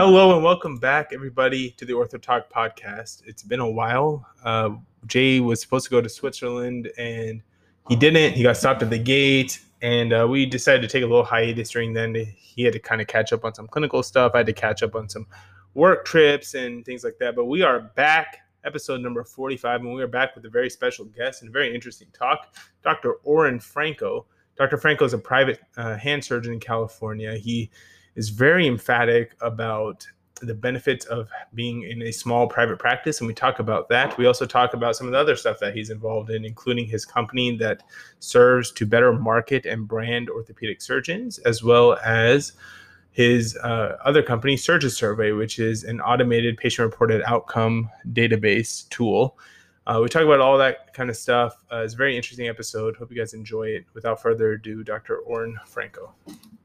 Hello and welcome back, everybody, to the OrthoTalk podcast. It's been a while. Jay was supposed to go to Switzerland, and he didn't. He got stopped at the gate, and we decided to take a little hiatus during then. He had to kind of catch up on some clinical stuff. I had to catch up on some work trips and things like that. But we are back, episode number 45, and we are back with a very special guest and a very interesting talk, Dr. Oren Franco. Dr. Franco is a private hand surgeon in California. He is very emphatic about the benefits of being in a small private practice, and we talk about that. We also talk about some of the other stuff that he's involved in, including his company that serves to better market and brand orthopedic surgeons, as well as his other company, Surgeon Survey, which is an automated patient-reported outcome database tool. We talk about all that kind of stuff. It's a very interesting episode. Hope you guys enjoy it. Without further ado, Dr. Oren Franco.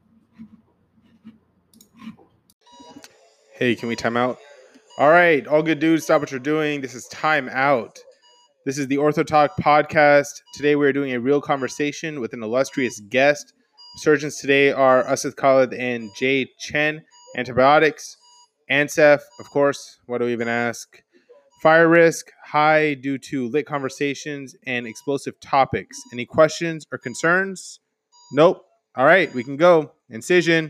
Hey, can we time out? All right, all good dudes, stop what you're doing. This is Time Out. This is the OrthoTalk podcast. Today we're doing a real conversation with an illustrious guest. Surgeons today are Asad Khalid and Jay Chen. Antibiotics, ANSEF, of course, what do we even ask? Fire risk, high due to lit conversations and explosive topics. Any questions or concerns? Nope. All right, we can go. Incision.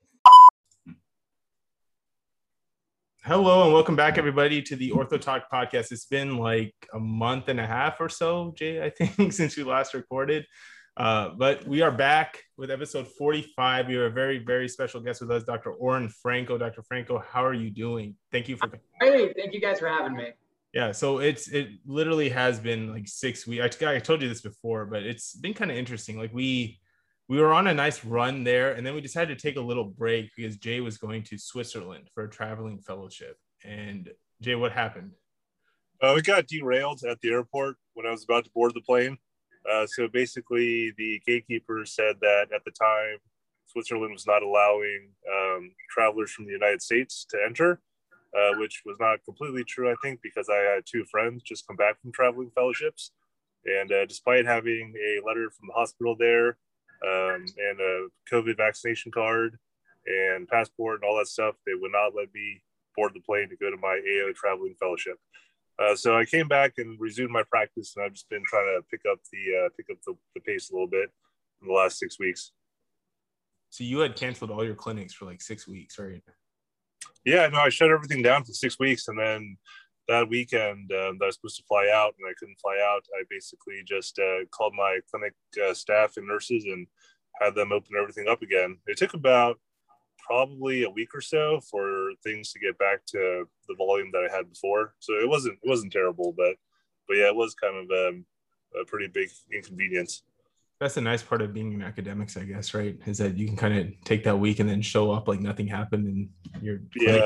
Hello and welcome back, everybody, to the OrthoTalk podcast. It's been like a month and a half or so, Jay, I think, since we last recorded. But we are back with episode 45. We have a very, very special guest with us, Dr. Oren Franco. Dr. Franco, how are you doing? Thank you for coming. Hey, thank you guys for having me. Yeah, so it literally has been like 6 weeks. I told you this before, but it's been kind of interesting. Like we were on a nice run there, and then we decided to take a little break because Jay was going to Switzerland for a traveling fellowship. And Jay, what happened? We got derailed at the airport when I was about to board the plane. So basically, the gatekeeper said that at the time, Switzerland was not allowing travelers from the United States to enter, which was not completely true, I think, because I had two friends just come back from traveling fellowships. And despite having a letter from the hospital there, and a COVID vaccination card and passport and all that stuff, they would not let me board the plane to go to my AO traveling fellowship. So I came back and resumed my practice, and I've just been trying to pick up the pace a little bit in the last 6 weeks. So you had canceled all your clinics for like 6 weeks, right? Yeah, no, I shut everything down for 6 weeks, and then that weekend that I was supposed to fly out and I couldn't fly out, I basically just called my clinic staff and nurses and had them open everything up again. It took about probably a week or so for things to get back to the volume that I had before. So it wasn't terrible, but yeah, it was kind of a pretty big inconvenience. That's the nice part of being in academics, I guess, right? Is that you can kind of take that week and then show up like nothing happened and you're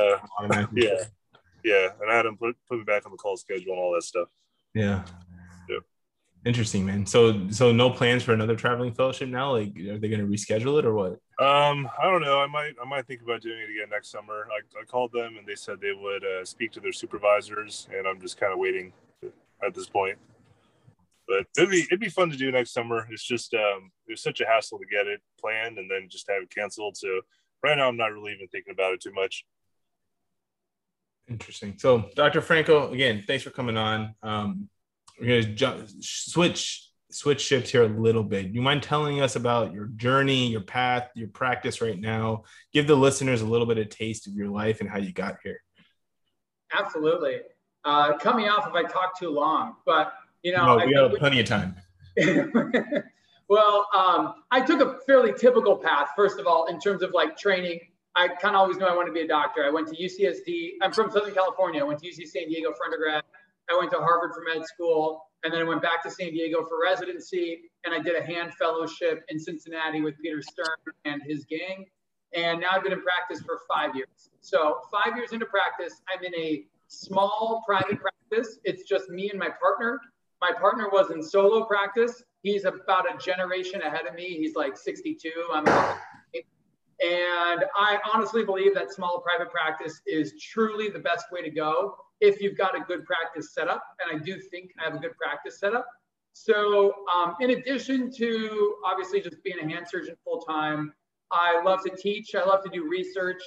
Yeah, and I had them put me back on the call schedule and all that stuff. Yeah. Interesting, man. So no plans for another traveling fellowship now? Like, are they going to reschedule it or what? I don't know. I might think about doing it again next summer. I called them and they said they would speak to their supervisors, and I'm just kind of waiting at this point. But it'd be fun to do next summer. It's just it was such a hassle to get it planned and then just have it canceled. So right now I'm not really even thinking about it too much. Interesting. So, Dr. Franco, again, thanks for coming on. We're going to switch ships here a little bit. You mind telling us about your journey, your path, your practice right now? Give the listeners a little bit of taste of your life and how you got here. Absolutely. Cut me off if I talk too long, but we have plenty of time. Well, I took a fairly typical path, first of all, in terms of like training. I kind of always knew I wanted to be a doctor. I went to UCSD. I'm from Southern California. I went to UC San Diego for undergrad. I went to Harvard for med school, and then I went back to San Diego for residency, and I did a hand fellowship in Cincinnati with Peter Stern and his gang. And now I've been in practice for 5 years. So 5 years into practice, I'm in a small private practice. It's just me and my partner. My partner was in solo practice. He's about a generation ahead of me. He's like 62. I'm about 8. And I honestly believe that small private practice is truly the best way to go if you've got a good practice setup. And I do think I have a good practice setup. So in addition to obviously just being a hand surgeon full time, I love to teach. I love to do research.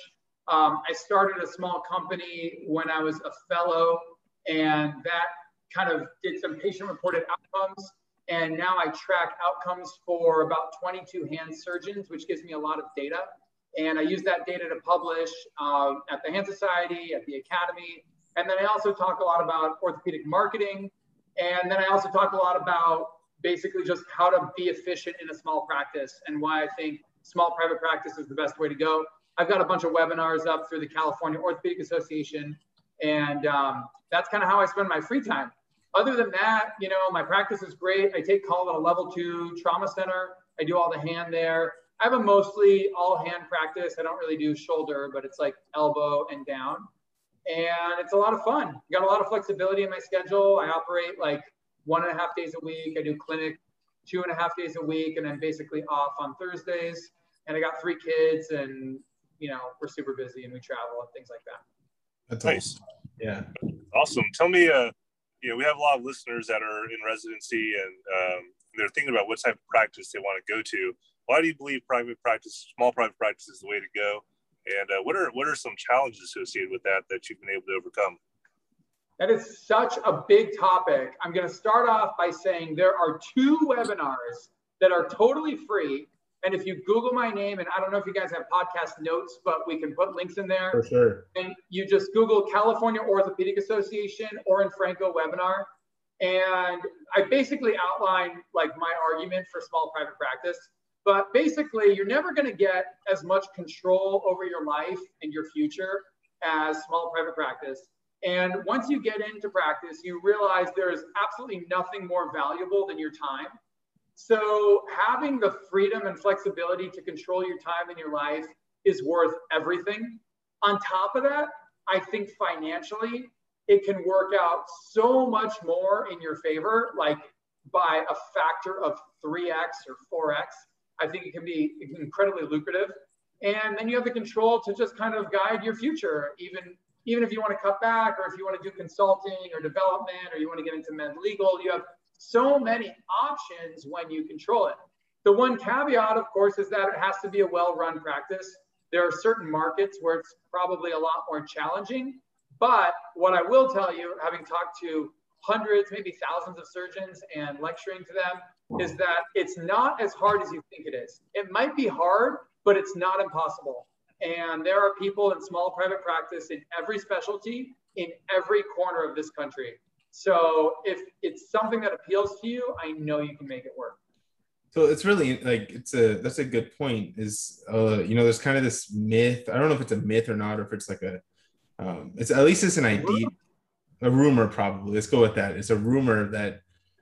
I started a small company when I was a fellow, and that kind of did some patient-reported outcomes. And now I track outcomes for about 22 hand surgeons, which gives me a lot of data. And I use that data to publish at the Hand Society, at the Academy. And then I also talk a lot about orthopedic marketing. And then I also talk a lot about basically just how to be efficient in a small practice and why I think small private practice is the best way to go. I've got a bunch of webinars up through the California Orthopedic Association. And that's kind of how I spend my free time. Other than that, you know, my practice is great. I take call at a level 2 trauma center. I do all the hand there. I have a mostly all hand practice. I don't really do shoulder, but it's like elbow and down. And it's a lot of fun. Got a lot of flexibility in my schedule. I operate like 1.5 days a week. I do clinic 2.5 days a week, and I'm basically off on Thursdays. And I got 3 kids, and you know, we're super busy and we travel and things like that. That's nice. Awesome. Yeah. Awesome. Tell me, you know, we have a lot of listeners that are in residency and they're thinking about what type of practice they want to go to. Why do you believe private practice, small private practice is the way to go? And what are some challenges associated with that you've been able to overcome? That is such a big topic. I'm going to start off by saying there are 2 webinars that are totally free. And if you Google my name, and I don't know if you guys have podcast notes, but we can put links in there. For sure. And you just Google California Orthopedic Association Oren Franco webinar. And I basically outline like my argument for small private practice. But basically, you're never going to get as much control over your life and your future as small private practice. And once you get into practice, you realize there is absolutely nothing more valuable than your time. So having the freedom and flexibility to control your time in your life is worth everything. On top of that, I think financially, it can work out so much more in your favor, like by a factor of 3x or 4x. I think it can be incredibly lucrative. And then you have the control to just kind of guide your future, even if you want to cut back, or if you want to do consulting or development, or you want to get into med legal. You have so many options when you control it. The one caveat, of course, is that it has to be a well-run practice. There are certain markets where it's probably a lot more challenging. But what I will tell you, having talked to hundreds, maybe thousands of surgeons and lecturing to them, is that it's not as hard as you think it is. It might be hard, but it's not impossible. And there are people in small private practice in every specialty, in every corner of this country. So if it's something that appeals to you, I know you can make it work. So it's really like, that's a good point is, you know, there's kind of this myth. I don't know if it's a myth or not, or if it's like it's at least it's an idea, a rumor probably. Let's go with that. It's a rumor that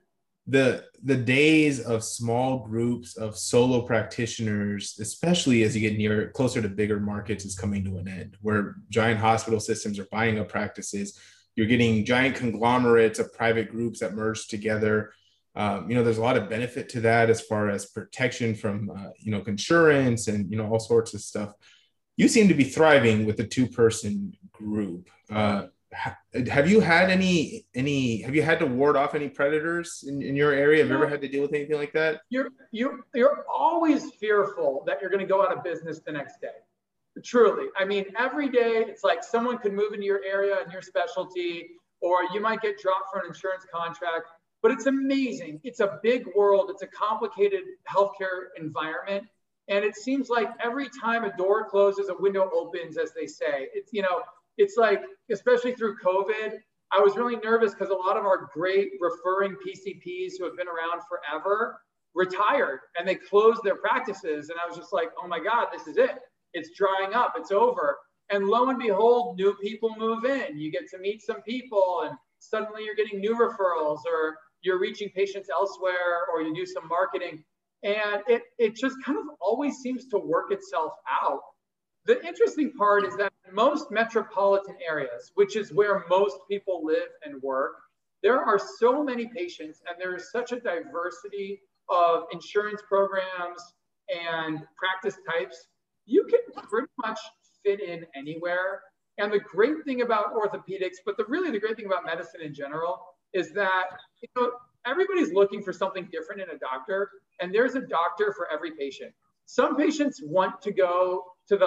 the days of small groups of solo practitioners, especially as you get closer to bigger markets, is coming to an end, where giant hospital systems are buying up practices. You're getting giant conglomerates of private groups that merge together. You know, there's a lot of benefit to that as far as protection from, you know, insurance and, you know, all sorts of stuff. You seem to be thriving with a 2-person group. Have you had have you had to ward off any predators in your area? Have you ever had to deal with anything like that? You're always fearful that you're going to go out of business the next day. Truly. I mean, every day it's like someone could move into your area and your specialty, or you might get dropped for an insurance contract, but it's amazing. It's a big world. It's a complicated healthcare environment. And it seems like every time a door closes, a window opens, as they say. It's, you know, it's like, especially through COVID, I was really nervous because a lot of our great referring PCPs who have been around forever retired and they closed their practices. And I was just like, oh my God, this is it. It's drying up, it's over. And lo and behold, new people move in. You get to meet some people and suddenly you're getting new referrals, or you're reaching patients elsewhere, or you do some marketing. And it just kind of always seems to work itself out. The interesting part is that in most metropolitan areas, which is where most people live and work, there are so many patients and there is such a diversity of insurance programs and practice types. You can pretty much fit in anywhere. And the great thing about orthopedics, but really the great thing about medicine in general, is that, you know, everybody's looking for something different in a doctor, and there's a doctor for every patient. Some patients want to go to the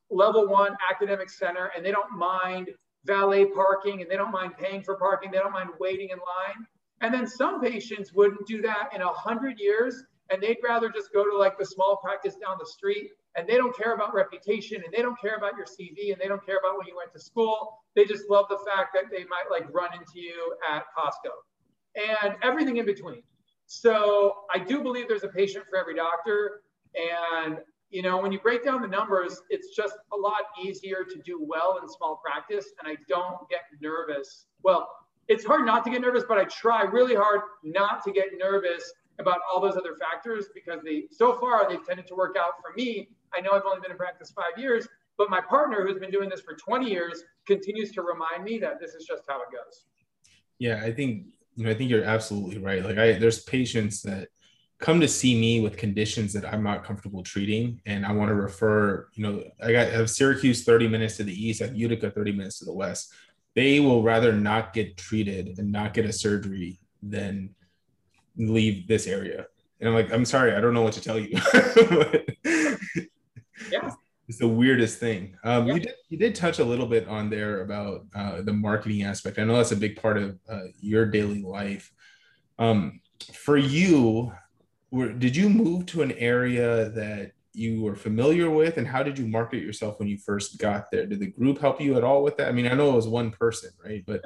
level 1 academic center, and they don't mind valet parking, and they don't mind paying for parking. They don't mind waiting in line. And then some patients wouldn't do that in 100 years, and they'd rather just go to like the small practice down the street, and they don't care about reputation, and they don't care about your CV, and they don't care about when you went to school. They just love the fact that they might like run into you at Costco and everything in between. So I do believe there's a patient for every doctor. And, you know, when you break down the numbers, it's just a lot easier to do well in small practice. And I don't get nervous. Well, it's hard not to get nervous, but I try really hard not to get nervous about all those other factors, because so far they've tended to work out for me. I know I've only been in practice 5 years, but my partner, who's been doing this for 20 years, continues to remind me that this is just how it goes. Yeah, I think you're absolutely right. Like there's patients that come to see me with conditions that I'm not comfortable treating, and I want to refer, I have Syracuse 30 minutes to the east, I have Utica 30 minutes to the west. They will rather not get treated and not get a surgery than leave this area. And I'm like, I'm sorry, I don't know what to tell you. Yeah. It's the weirdest thing. Yeah. You did touch a little bit on there about the marketing aspect. I know that's a big part of your daily life. For you, did you move to an area that you were familiar with, and how did you market yourself when you first got there? Did the group help you at all with that? I mean, I know it was one person, right? But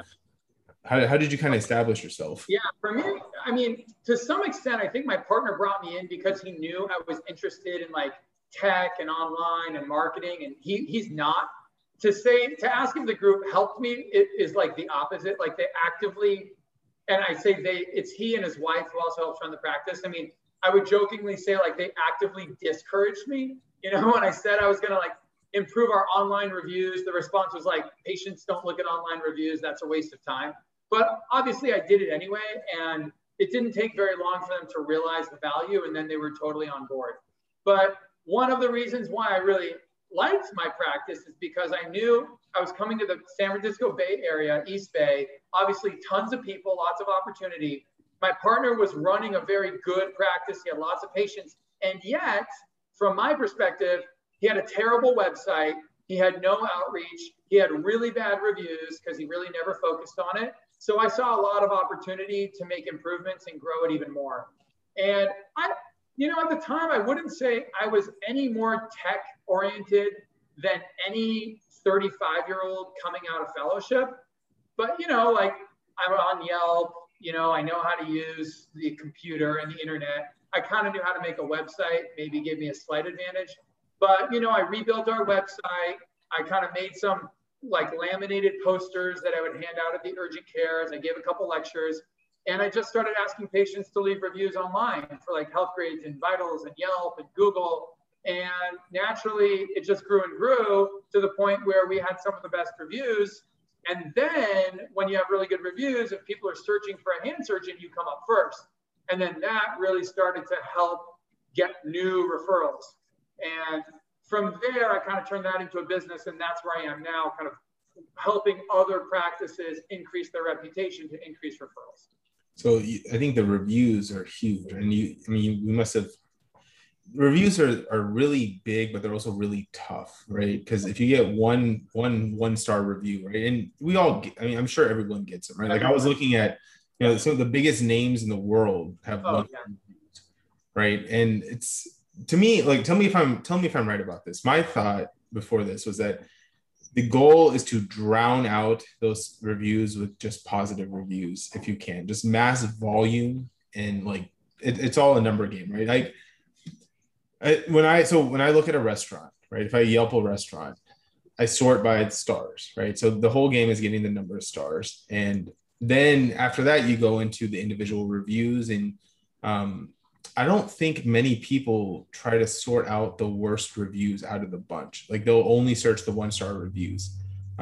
how did you kind of establish yourself? Yeah, for me, I mean, to some extent, I think my partner brought me in because he knew I was interested in like tech and online and marketing, and he's not. To ask if the group helped me, it is like the opposite. Like they actively, and I say it's he and his wife who also helps run the practice. I mean, I would jokingly say like they actively discouraged me. When I said I was gonna like improve our online reviews, the response was like, patients don't look at online reviews, that's a waste of time. But obviously I did it anyway, and it didn't take very long for them to realize the value, and then they were totally on board. But one of the reasons why I really liked my practice is because I knew I was coming to the San Francisco Bay Area, East Bay, obviously tons of people, lots of opportunity. My partner was running a very good practice. He had lots of patients. And yet, from my perspective, he had a terrible website. He had no outreach. He had really bad reviews because he really never focused on it. So I saw a lot of opportunity to make improvements and grow it even more. And at the time, I wouldn't say I was any more tech oriented than any 35-year-old coming out of fellowship. But, like I'm on Yelp, I know how to use the computer and the internet. I kind of knew how to make a website, maybe gave me a slight advantage. But, I rebuilt our website. I kind of made some like laminated posters that I would hand out at the urgent cares. I gave a couple lectures, and I just started asking patients to leave reviews online for like Healthgrades and Vitals and Yelp and Google. And naturally, it just grew and grew to the point where we had some of the best reviews. And then when you have really good reviews, if people are searching for a hand surgeon, you come up first. And then that really started to help get new referrals. And from there, I kind of turned that into a business, and that's where I am now, kind of helping other practices increase their reputation to increase referrals. So I think the reviews are huge, and we must have. Reviews are really big, but they're also really tough, right? Because if you get one star review, right, and we all get, I'm sure everyone gets them, right? Like I was looking at, some of the biggest names in the world have reviews, right? And it's, to me, like, tell me if I'm right about this. My thought before this was that the goal is to drown out those reviews with just positive reviews if you can, just mass volume, and like it's all a number game, right? Like when I look at a restaurant, right? If I Yelp a restaurant, I sort by the stars, right? So the whole game is getting the number of stars, and then after that you go into the individual reviews, and I don't think many people try to sort out the worst reviews out of the bunch. Like they'll only search the 1-star reviews.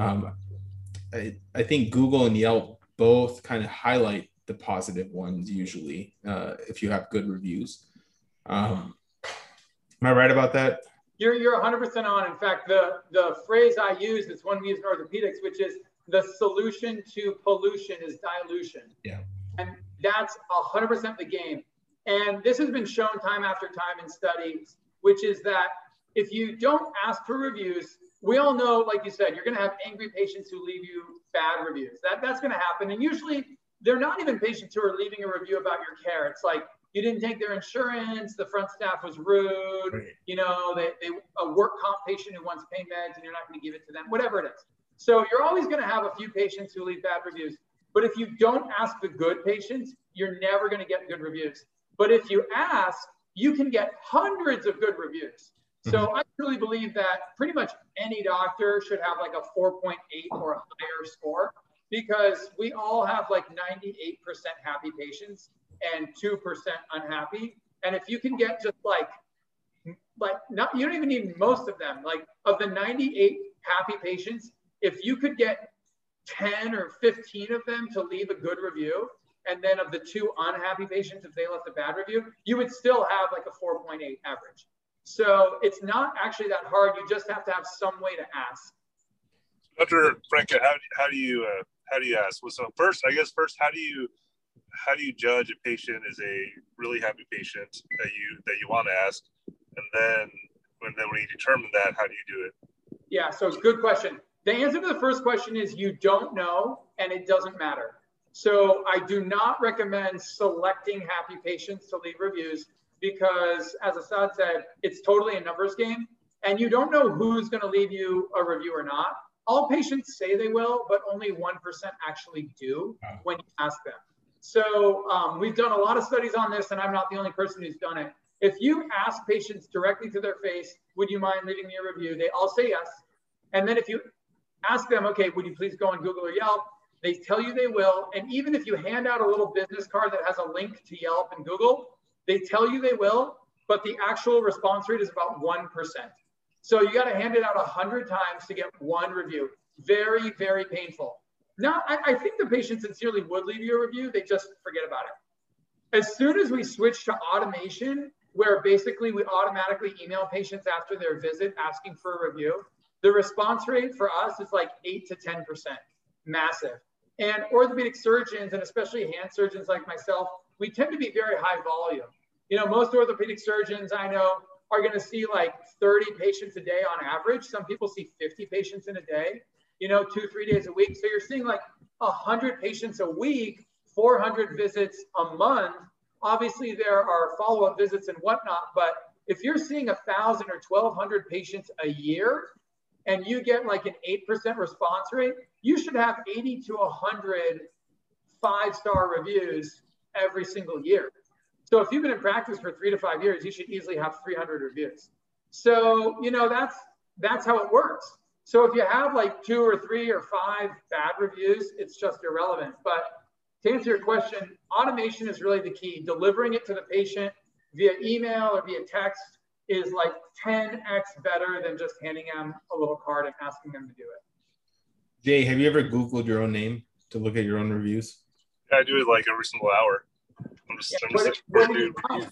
I think Google and Yelp both kind of highlight the positive ones usually, if you have good reviews. Am I right about that? You're 100% on. In fact, the phrase I use is one we use in orthopedics, which is the solution to pollution is dilution. Yeah. And that's 100% the game. And this has been shown time after time in studies, which is that if you don't ask for reviews, we all know, like you said, you're going to have angry patients who leave you bad reviews. That's going to happen. And usually they're not even patients who are leaving a review about your care. It's like, you didn't take their insurance, the front staff was rude, Right. you know, a work comp patient who wants pain meds and you're not going to give it to them, whatever it is. So you're always going to have a few patients who leave bad reviews. But if you don't ask the good patients, you're never going to get good reviews. But if you ask, you can get hundreds of good reviews. So I truly believe that pretty much any doctor should have like a 4.8 or a higher score, because we all have like 98% happy patients and 2% unhappy. And if you can get just like not, you don't even need most of them. Like of the 98 happy patients, if you could get 10 or 15 of them to leave a good review, and then of the 2 unhappy patients, if they left a bad review, you would still have like a 4.8 average. So it's not actually that hard. You just have to have some way to ask. Dr. Franca, how do you ask? Well, so first, how do you judge a patient is a really happy patient that you want to ask, and then when you determine that, how do you do it? Yeah, so good question. The answer to the first question is you don't know, and it doesn't matter. So I do not recommend selecting happy patients to leave reviews, because as Asad said, it's totally a numbers game, and you don't know who's going to leave you a review or not. All patients say they will, but only 1% actually do when you ask them. So we've done a lot of studies on this, and I'm not the only person who's done it. If you ask patients directly to their face, would you mind leaving me a review? They all say yes. And then if you ask them, okay, would you please go on Google or Yelp? They tell you they will. And even if you hand out a little business card that has a link to Yelp and Google, they tell you they will, but the actual response rate is about 1%. So you got to hand it out 100 times to get one review. Very, very painful. Now, I think the patient sincerely would leave you a review. They just forget about it. As soon as we switch to automation, where basically we automatically email patients after their visit asking for a review, the response rate for us is like 8 to 10%, massive. And orthopedic surgeons, and especially hand surgeons like myself, we tend to be very high volume. You know, most orthopedic surgeons I know are going to see like 30 patients a day on average. Some people see 50 patients in a day, you know, 2-3 days a week. So you're seeing like 100 patients a week, 400 visits a month. Obviously, there are follow-up visits and whatnot, but if you're seeing 1,000 or 1,200 patients a year and you get like an 8% response rate, you should have 80 to 100 5-star reviews every single year. So if you've been in practice for 3 to 5 years, you should easily have 300 reviews. So, you know, that's how it works. So if you have like 2 or 3 or 5 bad reviews, it's just irrelevant. But to answer your question, automation is really the key. Delivering it to the patient via email or via text is like 10x better than just handing them a little card and asking them to do it. Jay, have you ever Googled your own name to look at your own reviews? Yeah, I do it like every single hour. I'm just reviews.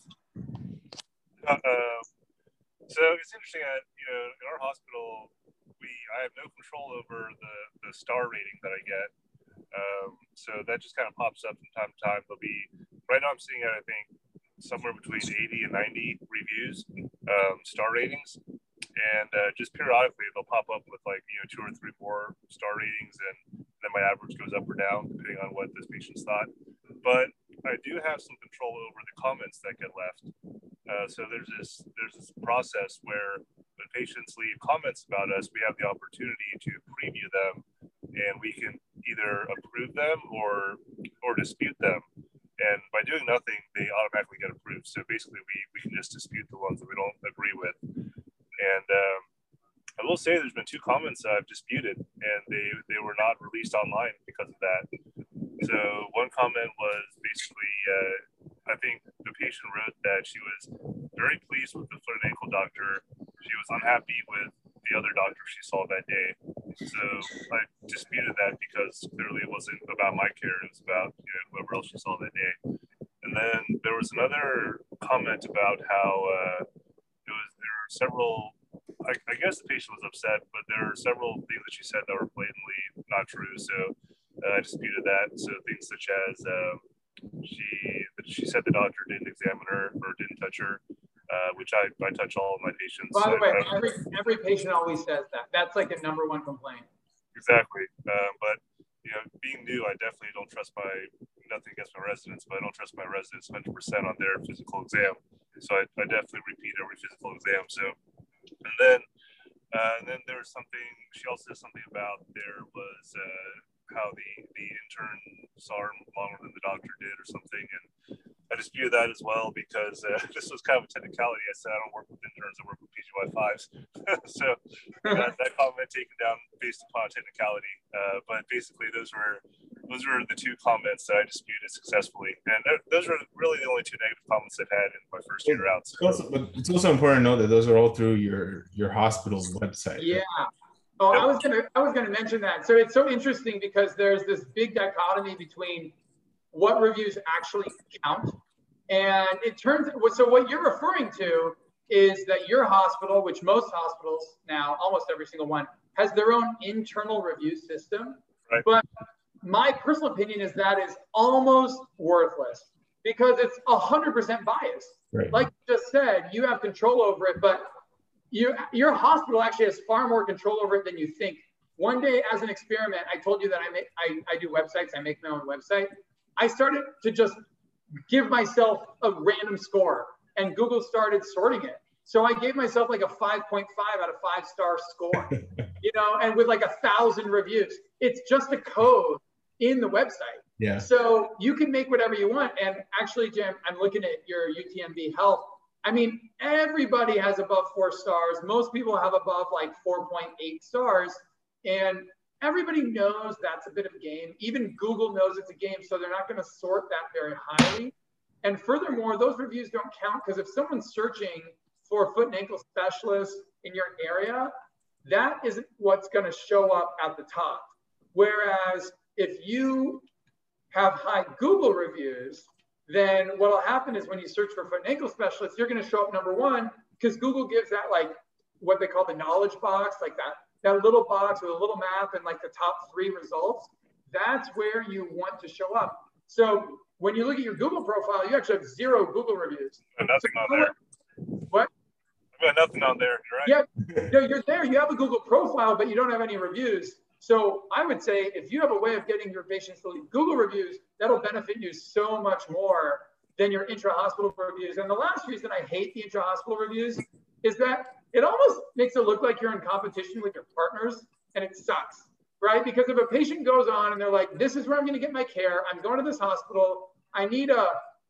So it's interesting that, you know, in our hospital, I have no control over the star rating that I get. So that just kind of pops up from time to time. Right now I'm sitting at, I think, somewhere between 80 and 90 reviews, star ratings. And just periodically they'll pop up with like, you know, 2 or 3 more star ratings, and then my average goes up or down depending on what those patients thought. But I do have some control over the comments that get left. So there's this process where when patients leave comments about us, we have the opportunity to preview them, and we can either approve them or dispute them. And by doing nothing, they automatically get approved. So basically, we can just dispute the ones that we don't agree with. And I will say there's been 2 comments that I've disputed, and they were not released online because of that. So one comment was basically, I think the patient wrote that she was very pleased with the foot and ankle doctor. She was unhappy with the other doctor she saw that day. So I disputed that because clearly it wasn't about my care. It was about, you know, whoever else she saw that day. And then there was another comment about how there were several, I guess the patient was upset, but there are several things that she said that were blatantly not true. So I disputed that. So things such as she said the doctor didn't examine her or didn't touch her. which I touch all of my patients. By the way, every patient always says that. That's like a number one complaint. Exactly. But, being new, I definitely don't trust nothing against my residents, but I don't trust my residents 100% on their physical exam. So I definitely repeat every physical exam. So, and then there was something, she also said something about there was how the intern saw her longer than the doctor did or something. And I disputed that as well because this was kind of a technicality. I said I don't work with interns, I work with PGY5s. So that comment taken down based upon technicality. But basically, those were the two comments that I disputed successfully, and those were really the only two negative comments I've had in my first year out. So. But it's also important to know that those are all through your hospital's website. Yeah. Oh, yep. I was gonna mention that. So it's so interesting because there's this big dichotomy between what reviews actually count, and it turns. So what you're referring to is that your hospital, which most hospitals now, almost every single one, has their own internal review system. Right. But my personal opinion is that is almost worthless because it's 100% biased. Right. Like you just said, you have control over it, but your hospital actually has far more control over it than you think. One day, as an experiment, I told you that I do websites. I make my own website. I started to just give myself a random score, and Google started sorting it. So I gave myself like a 5.5 out of 5-star score, and with like 1,000 reviews. It's just a code in the website. Yeah. So you can make whatever you want. And actually, Jim, I'm looking at your UTMB Health. I mean, everybody has above 4 stars. Most people have above like 4.8 stars. And everybody knows that's a bit of a game. Even Google knows it's a game, so they're not going to sort that very highly. And furthermore, those reviews don't count because if someone's searching for a foot and ankle specialist in your area, that isn't what's going to show up at the top. Whereas if you have high Google reviews, then what will happen is when you search for foot and ankle specialists, you're going to show up number one because Google gives that like what they call the knowledge box, like that little box with a little map and like the top 3 results. That's where you want to show up. So when you look at your Google profile, you actually have 0 Google reviews. Nothing on there. What? I've got nothing on there. You're right. Yeah, no, you're there. You have a Google profile, but you don't have any reviews. So I would say if you have a way of getting your patients to leave Google reviews, that'll benefit you so much more than your intra-hospital reviews. And the last reason I hate the intra-hospital reviews is that it almost makes it look like you're in competition with your partners, and it sucks, right? Because if a patient goes on and they're like, this is where I'm going to get my care. I'm going to this hospital. I need a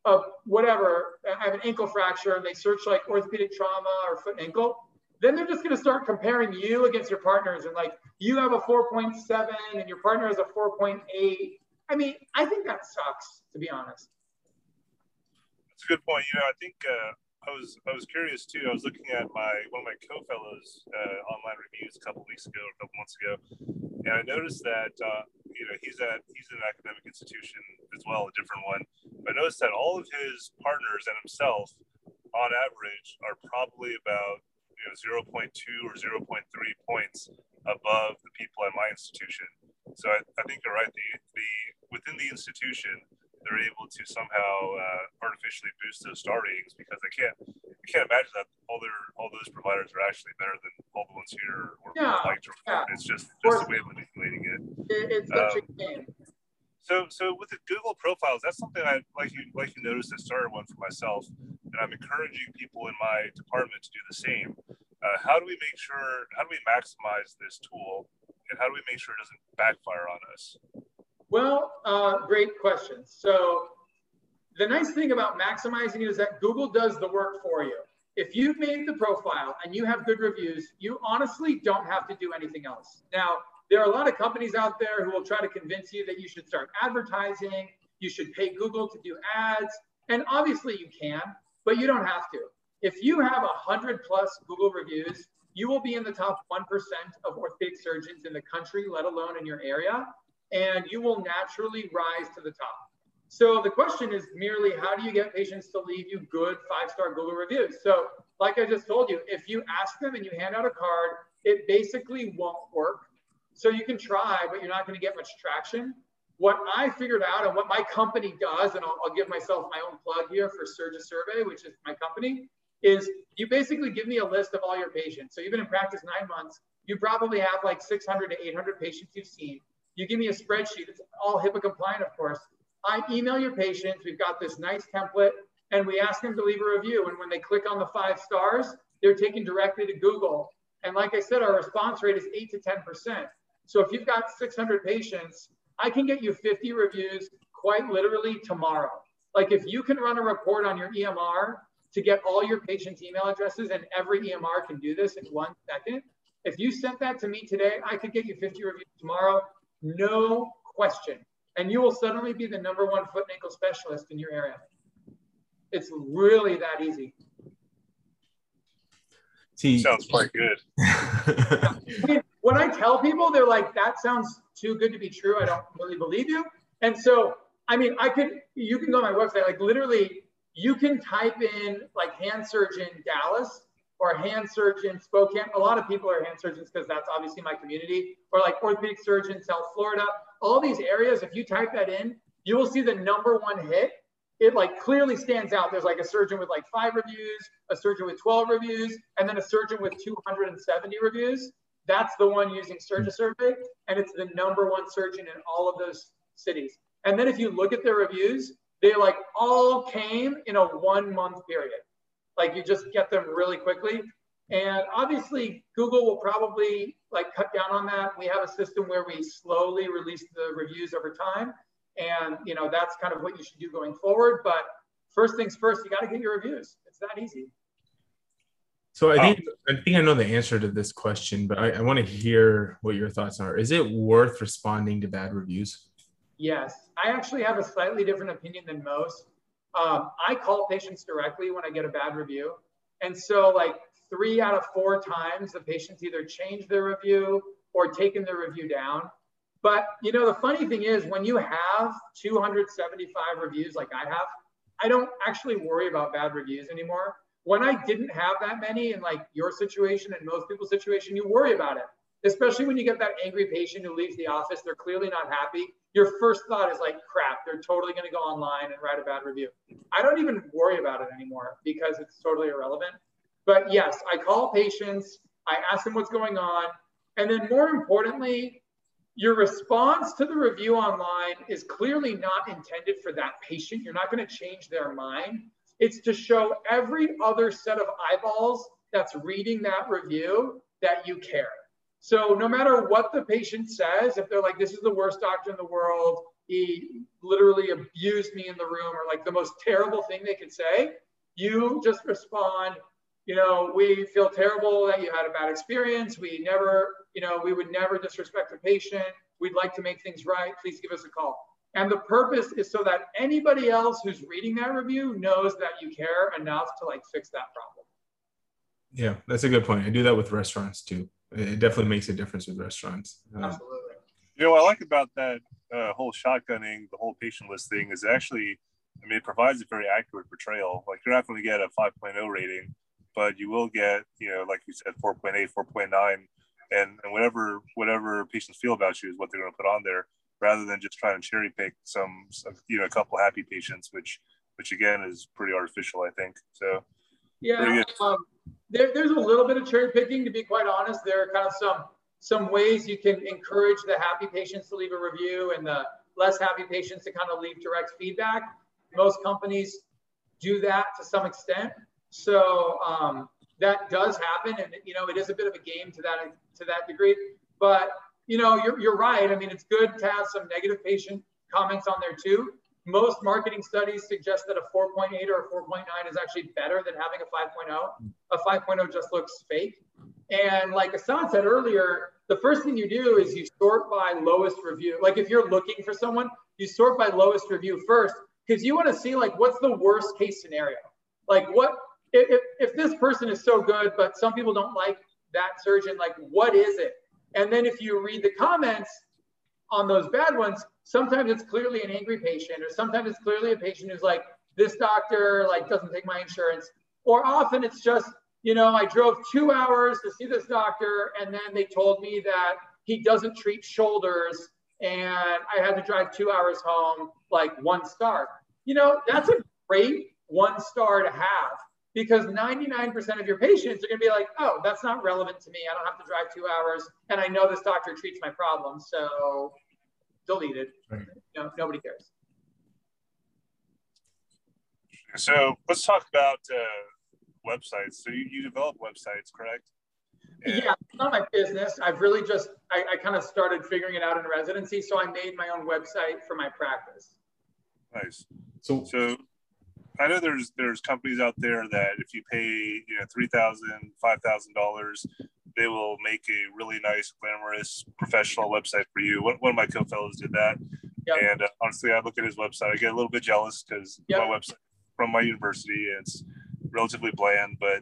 whatever. I have an ankle fracture, and they search like orthopedic trauma or foot and ankle. Then they're just going to start comparing you against your partners, and like you have a 4.7 and your partner has a 4.8. I mean, I think that sucks, to be honest. That's a good point. I think I was curious too. I was looking at one of my co-fellows online reviews a couple months ago, and I noticed that he's in an academic institution as well, a different one. But I noticed that all of his partners and himself, on average, are probably about 0.2 or 0.3 points above the people at my institution. So I think you're right. The within the institution, they're able to somehow artificially boost those star ratings because I can't imagine that all those providers are actually better than all the ones here or liked. It's just a way of manipulating it. It's such a game. So with the Google profiles, that's something I like you noticed. I started one for myself, and I'm encouraging people in my department to do the same. How do we maximize this tool, and how do we make sure it doesn't backfire on us? Well, great question. So the nice thing about maximizing it is that Google does the work for you. If you've made the profile and you have good reviews, you honestly don't have to do anything else. Now, there are a lot of companies out there who will try to convince you that you should start advertising, you should pay Google to do ads, and obviously you can, but you don't have to. If you have 100+ Google reviews, you will be in the top 1% of orthopedic surgeons in the country, let alone in your area, and you will naturally rise to the top. So the question is merely, how do you get patients to leave you good 5-star Google reviews? So like I just told you, if you ask them and you hand out a card, it basically won't work. So you can try, but you're not going to get much traction. What I figured out and what my company does, and I'll give myself my own plug here for Surgeon Survey, which is my company, is you basically give me a list of all your patients. So you've been in practice 9 months. You probably have like 600 to 800 patients you've seen. You give me a spreadsheet. It's all HIPAA compliant, of course. I email your patients. We've got this nice template, and we ask them to leave a review. And when they click on the 5 stars, they're taken directly to Google. And like I said, our response rate is 8 to 10%. So if you've got 600 patients, I can get you 50 reviews quite literally tomorrow. Like if you can run a report on your EMR to get all your patients' email addresses, and every EMR can do this in 1 second. If you sent that to me today, I could get you 50 reviews tomorrow, no question. And you will suddenly be the #1 foot and ankle specialist in your area. It's really that easy. See, sounds quite good. I mean, when I tell people, they're like, that sounds too good to be true. I don't really believe you. And so, I mean, you can go on my website, like literally, you can type in like hand surgeon Dallas or hand surgeon Spokane. A lot of people are hand surgeons because that's obviously my community, or like orthopedic surgeon South Florida. All these areas, if you type that in, you will see the #1 hit. It like clearly stands out. There's like a surgeon with like 5 reviews, a surgeon with 12 reviews, and then a surgeon with 270 reviews. That's the one using SurgiSurvey, and it's the #1 surgeon in all of those cities. And then if you look at their reviews, they like all came in a 1-month period. Like you just get them really quickly. And obviously Google will probably like cut down on that. We have a system where we slowly release the reviews over time. And you know, that's kind of what you should do going forward. But first things first, you got to get your reviews. It's that easy. So I think I know the answer to this question, but I want to hear what your thoughts are. Is it worth responding to bad reviews? Yes, I actually have a slightly different opinion than most. I call patients directly when I get a bad review. And so like 3 out of 4 times the patients either change their review or taken their review down. But you know, the funny thing is when you have 275 reviews like I have, I don't actually worry about bad reviews anymore. When I didn't have that many in like your situation and most people's situation, you worry about it. Especially when you get that angry patient who leaves the office, they're clearly not happy. Your first thought is like, crap, they're totally going to go online and write a bad review. I don't even worry about it anymore because it's totally irrelevant. But yes, I call patients, I ask them what's going on. And then more importantly, your response to the review online is clearly not intended for that patient. You're not going to change their mind. It's to show every other set of eyeballs that's reading that review that you care. So no matter what the patient says, if they're like, this is the worst doctor in the world, he literally abused me in the room, or like the most terrible thing they could say, you just respond, you know, we feel terrible that you had a bad experience. We never, you know, we would never disrespect a patient. We'd like to make things right. Please give us a call. And the purpose is so that anybody else who's reading that review knows that you care enough to like fix that problem. Yeah, that's a good point. I do that with restaurants too. It definitely makes a difference with restaurants. Absolutely. You know, what I like about that whole shotgunning, the whole patient list thing is actually, I mean, it provides a very accurate portrayal. Like you're not going to get a 5.0 rating, but you will get, you know, like you said, 4.8, 4.9, and whatever patients feel about you is what they're going to put on there, rather than just trying to cherry pick some you know, a couple happy patients, which again is pretty artificial, I think. So yeah, there's a little bit of cherry picking, to be quite honest. There are kind of some ways you can encourage the happy patients to leave a review and the less happy patients to kind of leave direct feedback. Most companies do that to some extent. So that does happen, and you know, it is a bit of a game to that degree. But you know, you're right. I mean, it's good to have some negative patient comments on there too. Most marketing studies suggest that a 4.8 or a 4.9 is actually better than having a 5.0. A 5.0 just looks fake. And like Hassan said earlier, the first thing you do is you sort by lowest review. Like if you're looking for someone, you sort by lowest review first, because you want to see like what's the worst case scenario. Like what if this person is so good, but some people don't like that surgeon, like what is it? And then if you read the comments on those bad ones, sometimes it's clearly an angry patient, or sometimes it's clearly a patient who's like, this doctor like doesn't take my insurance. Or often it's just, you know, I drove 2 hours to see this doctor, and then they told me that he doesn't treat shoulders, and I had to drive 2 hours home, like 1 star. You know, that's a great 1 star to have. because 99% of your patients are going to be like, oh, that's not relevant to me. I don't have to drive 2 hours. And I know this doctor treats my problem. So delete it. Right. No, nobody cares. So let's talk about websites. So you develop websites, correct? And yeah, it's not my business. I've really just, I kind of started figuring it out in residency. So I made my own website for my practice. Nice. So I know there's companies out there that if you pay, $3,000, $5,000, they will make a really nice, glamorous, professional website for you. One of my co-fellows did that. Yep. And honestly, I look at his website, I get a little bit jealous because my website from my university, it's relatively bland, but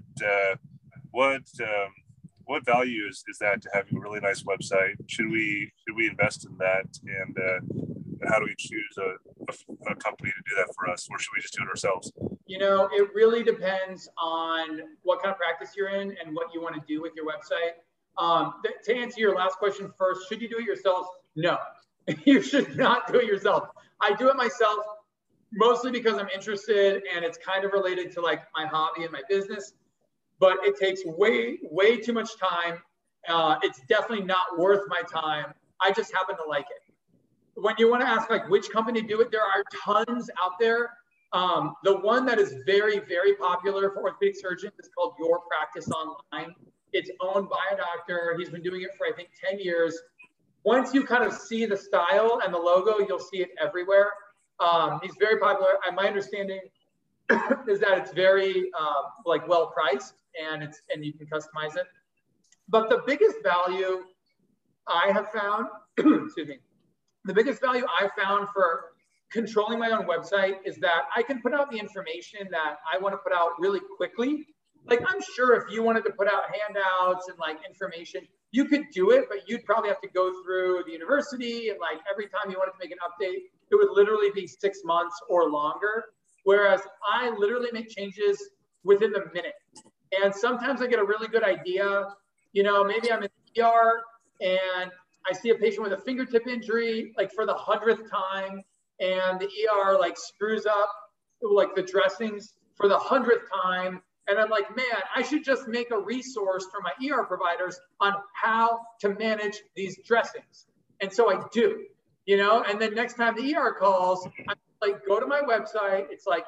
what value is that to having a really nice website? Should we invest in that? And how do we choose a company to do that for us, or should we just do it ourselves? It really depends on what kind of practice you're in and what you want to do with your website. To answer your last question first, should you do it yourself? No, you should not do it yourself. I do it myself mostly because I'm interested and it's kind of related to like my hobby and my business, but it takes way, way too much time. It's definitely not worth my time. I just happen to like it. When you want to ask like which company to do it, there are tons out there. The one that is very, very popular for orthopedic surgeons is called Your Practice Online. It's owned by a doctor. He's been doing it for, I think, 10 years. Once you kind of see the style and the logo, you'll see it everywhere. He's very popular. My understanding is that it's very like well priced and you can customize it. But the biggest value I have found, excuse me, the biggest value I found for controlling my own website is that I can put out the information that I want to put out really quickly. Like I'm sure if you wanted to put out handouts and like information, you could do it, but you'd probably have to go through the university and like every time you wanted to make an update, it would literally be 6 months or longer. Whereas I literally make changes within the minute. And sometimes I get a really good idea. Maybe I'm in ER and I see a patient with a fingertip injury, like for the 100th time, and the ER like screws up like the dressings for the 100th time. And I'm like, man, I should just make a resource for my ER providers on how to manage these dressings. And so I do, and then next time the ER calls, I like go to my website. It's like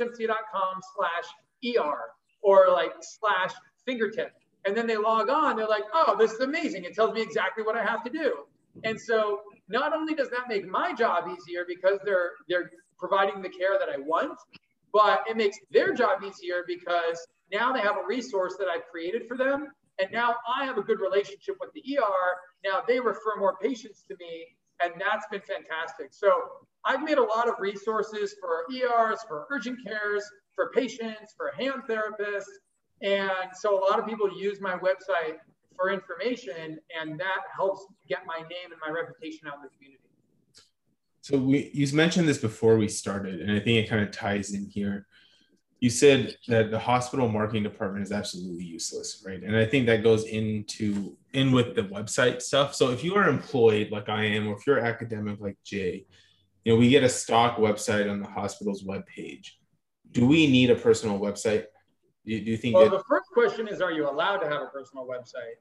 ebhmc.com/ER or like /fingertip. And then they log on, they're like, oh, this is amazing. It tells me exactly what I have to do. And so not only does that make my job easier because they're providing the care that I want, but it makes their job easier because now they have a resource that I've created for them. And now I have a good relationship with the ER. Now they refer more patients to me, and that's been fantastic. So I've made a lot of resources for ERs, for urgent cares, for patients, for hand therapists. And so a lot of people use my website for information, and that helps get my name and my reputation out in the community. So you mentioned this before we started, and I think it kind of ties in here. You said that the hospital marketing department is absolutely useless, right? And I think that goes in with the website stuff. So if you are employed like I am, or if you're academic like Jay, we get a stock website on the hospital's webpage. Do we need a personal website? Do you think? Well, the first question is, are you allowed to have a personal website?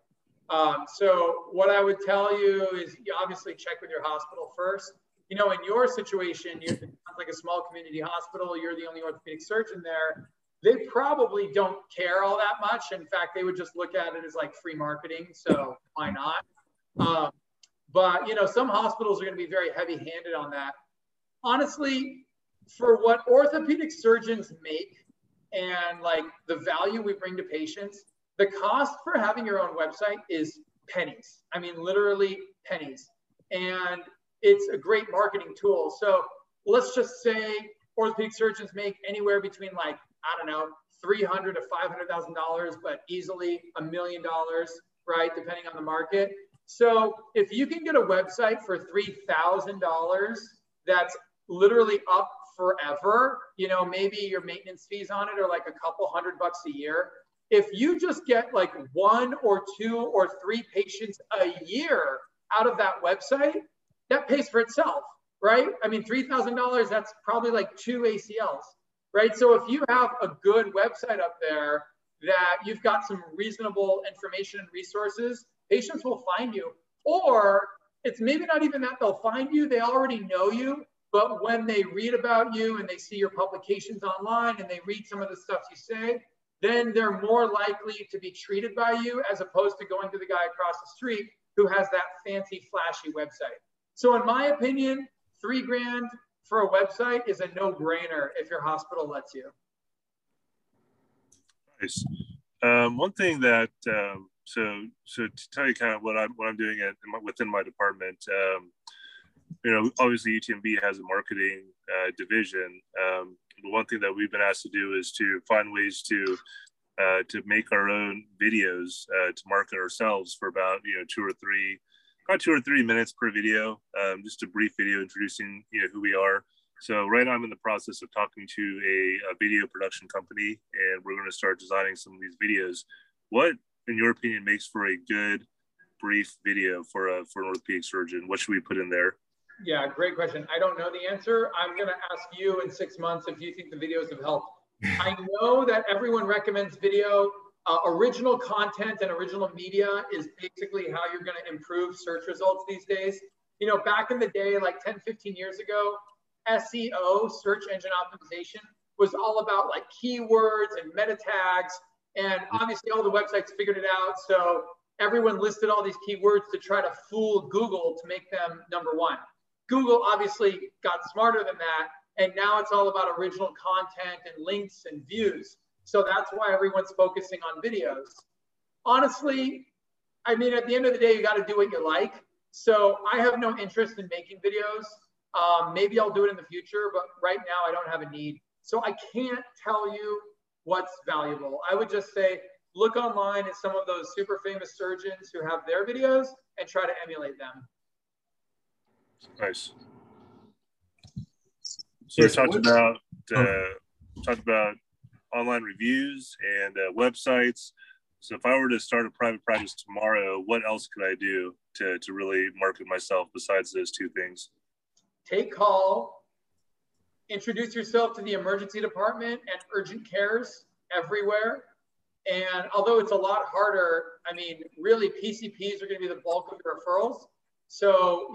So what I would tell you is you obviously check with your hospital first. In your situation, it's like a small community hospital, you're the only orthopedic surgeon there. They probably don't care all that much. In fact, they would just look at it as like free marketing. So why not? But, some hospitals are going to be very heavy-handed on that. Honestly, for what orthopedic surgeons make and like the value we bring to patients, the cost for having your own website is pennies. I mean, literally pennies. And it's a great marketing tool. So let's just say orthopedic surgeons make anywhere between like, I don't know, $300,000 to $500,000, but easily $1 million, right? Depending on the market. So if you can get a website for $3,000, that's literally up forever. Maybe your maintenance fees on it are like a couple $100 a year. If you just get like 1 or 2 or 3 patients a year out of that website, that pays for itself, right? I mean, $3,000, that's probably like 2 ACLs. right? So if you have a good website up there that you've got some reasonable information and resources, patients will find you. Or it's maybe not even that they'll find you, they already know you, but when they read about you and they see your publications online and they read some of the stuff you say, then they're more likely to be treated by you as opposed to going to the guy across the street who has that fancy, flashy website. So in my opinion, $3,000 for a website is a no-brainer if your hospital lets you. Nice. One thing that so to tell you kind of what I'm doing within my department, obviously UTMB has a marketing division. But one thing that we've been asked to do is to find ways to make our own videos to market ourselves for about 2 or 3 minutes per video, just a brief video introducing who we are. So right now I'm in the process of talking to a video production company, and we're going to start designing some of these videos. What, in your opinion, makes for a good brief video for an orthopedic surgeon? What should we put in there? Yeah, great question. I don't know the answer. I'm going to ask you in 6 months if you think the videos have helped. I know that everyone recommends video. Original content and original media is basically how you're going to improve search results these days. Back in the day, like 10, 15 years ago, SEO, search engine optimization, was all about like keywords and meta tags. And obviously all the websites figured it out. So everyone listed all these keywords to try to fool Google to make them number one. Google obviously got smarter than that. And now it's all about original content and links and views. So that's why everyone's focusing on videos. Honestly, I mean, at the end of the day, you got to do what you like. So I have no interest in making videos. Maybe I'll do it in the future, but right now I don't have a need. So I can't tell you what's valuable. I would just say, look online at some of those super famous surgeons who have their videos and try to emulate them. Nice. So we talked about online reviews and websites. So if I were to start a private practice tomorrow, what else could I do to really market myself besides those two things? Take call, introduce yourself to the emergency department and urgent cares everywhere. And although it's a lot harder, I mean, really PCPs are going to be the bulk of the referrals. So,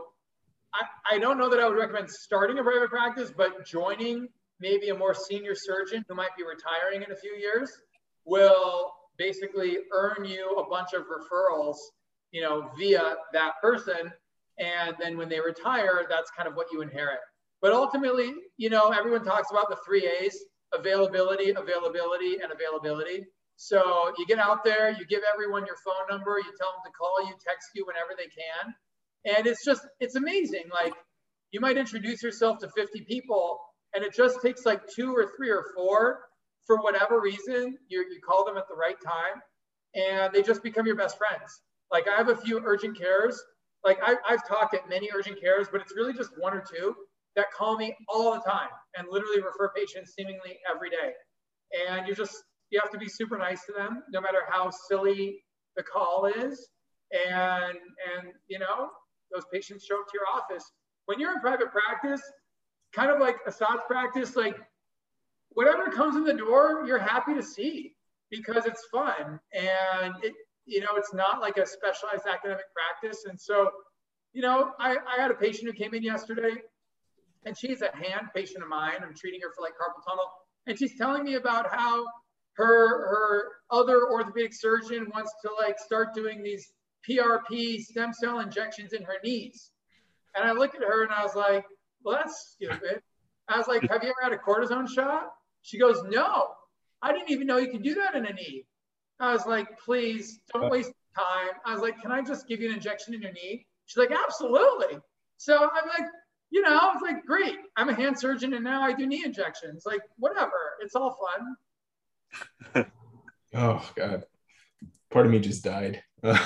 I don't know that I would recommend starting a private practice, but joining maybe a more senior surgeon who might be retiring in a few years will basically earn you a bunch of referrals, via that person. And then when they retire, that's kind of what you inherit. But ultimately, everyone talks about the 3 A's: availability, availability, and availability. So you get out there, you give everyone your phone number, you tell them to call you, text you whenever they can. And it's amazing. Like, you might introduce yourself to 50 people and it just takes like 2 or 3 or 4, for whatever reason, you call them at the right time and they just become your best friends. Like, I have a few urgent cares. Like, I've talked at many urgent cares, but it's really just 1 or 2 that call me all the time and literally refer patients seemingly every day. And you have to be super nice to them, no matter how silly the call is. And those patients show up to your office. When you're in private practice, kind of like Assad's practice, like whatever comes in the door, you're happy to see because it's fun. And it's not like a specialized academic practice. And so, I had a patient who came in yesterday and she's a hand patient of mine. I'm treating her for like carpal tunnel. And she's telling me about how her other orthopedic surgeon wants to like start doing these PRP stem cell injections in her knees. And I looked at her and I was like, well, that's stupid. I was like, have you ever had a cortisone shot? She goes, no, I didn't even know you could do that in a knee. I was like, please don't waste time. I was like, can I just give you an injection in your knee? She's like, absolutely. So I'm like, I was like, great. I'm a hand surgeon and now I do knee injections. Like, whatever. It's all fun. Oh God. Part of me just died.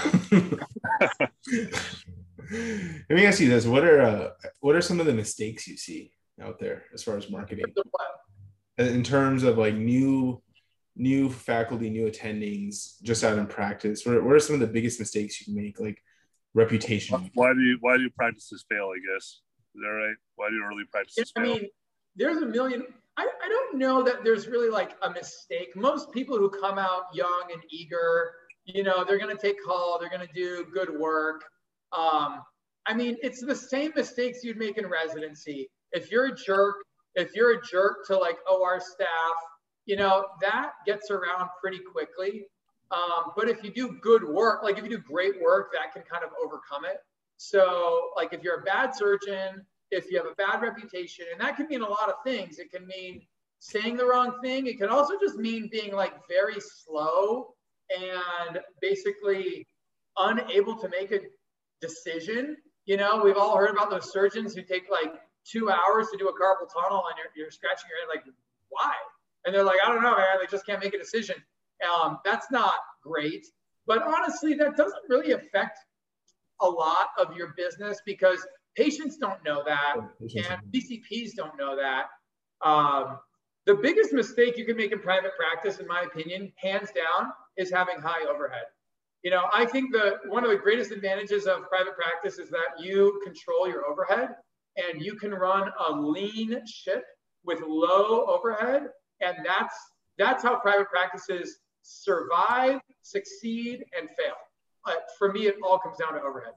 Let me ask you this: what are some of the mistakes you see out there as far as marketing, in terms of like new faculty, new attendings just out in practice? What are some of the biggest mistakes you can make, like reputation? Why do practices fail? I guess, is that right? Why do early practices fail? I mean, there's a million. I don't know that there's really like a mistake. Most people who come out young and eager, you know, they're going to take call, they're going to do good work. I mean, it's the same mistakes you'd make in residency. If you're a jerk to like OR staff, you know, that gets around pretty quickly. But if you do good work, like if you do great work, that can kind of overcome it. So like if you're a bad surgeon, if you have a bad reputation, and that can mean a lot of things. It can mean saying the wrong thing. It can also just mean being like very slow and basically unable to make a decision. You know, we've all heard about those surgeons who take like 2 hours to do a carpal tunnel, and you're scratching your head like, why? And they're like, I don't know, man. They just can't make a decision. That's not great. But honestly, that doesn't really affect a lot of your business because patients don't know that, and PCPs don't know that. The biggest mistake you can make in private practice, in my opinion, hands down, is having high overhead. You know, I think one of the greatest advantages of private practice is that you control your overhead and you can run a lean ship with low overhead. And that's how private practices survive, succeed, and fail. For me, it all comes down to overhead.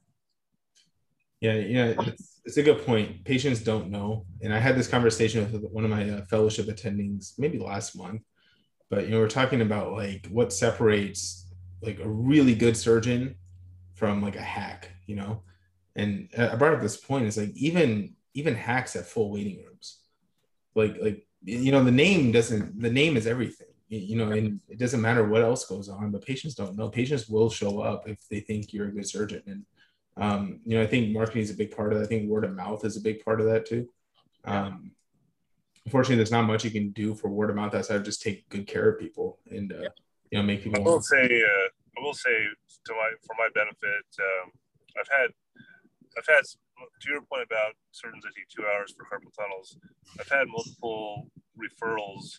Yeah, it's a good point. Patients don't know. And I had this conversation with one of my fellowship attendings maybe last month, but, you know, we're talking about like what separates like a really good surgeon from like a hack, you know? And I brought up this point, it's like even hacks have full waiting rooms. Like, you know, the name is everything, you know, and it doesn't matter what else goes on, but patients don't know. Patients will show up if they think you're a good surgeon. And you know, I think marketing is a big part of that. I think word of mouth is a big part of that too. Unfortunately, there's not much you can do for word of mouth outside of just take good care of people and you know, make people. I will say for my benefit, I've had to your point about surgeons that take 2 hours for carpal tunnels. I've had multiple referrals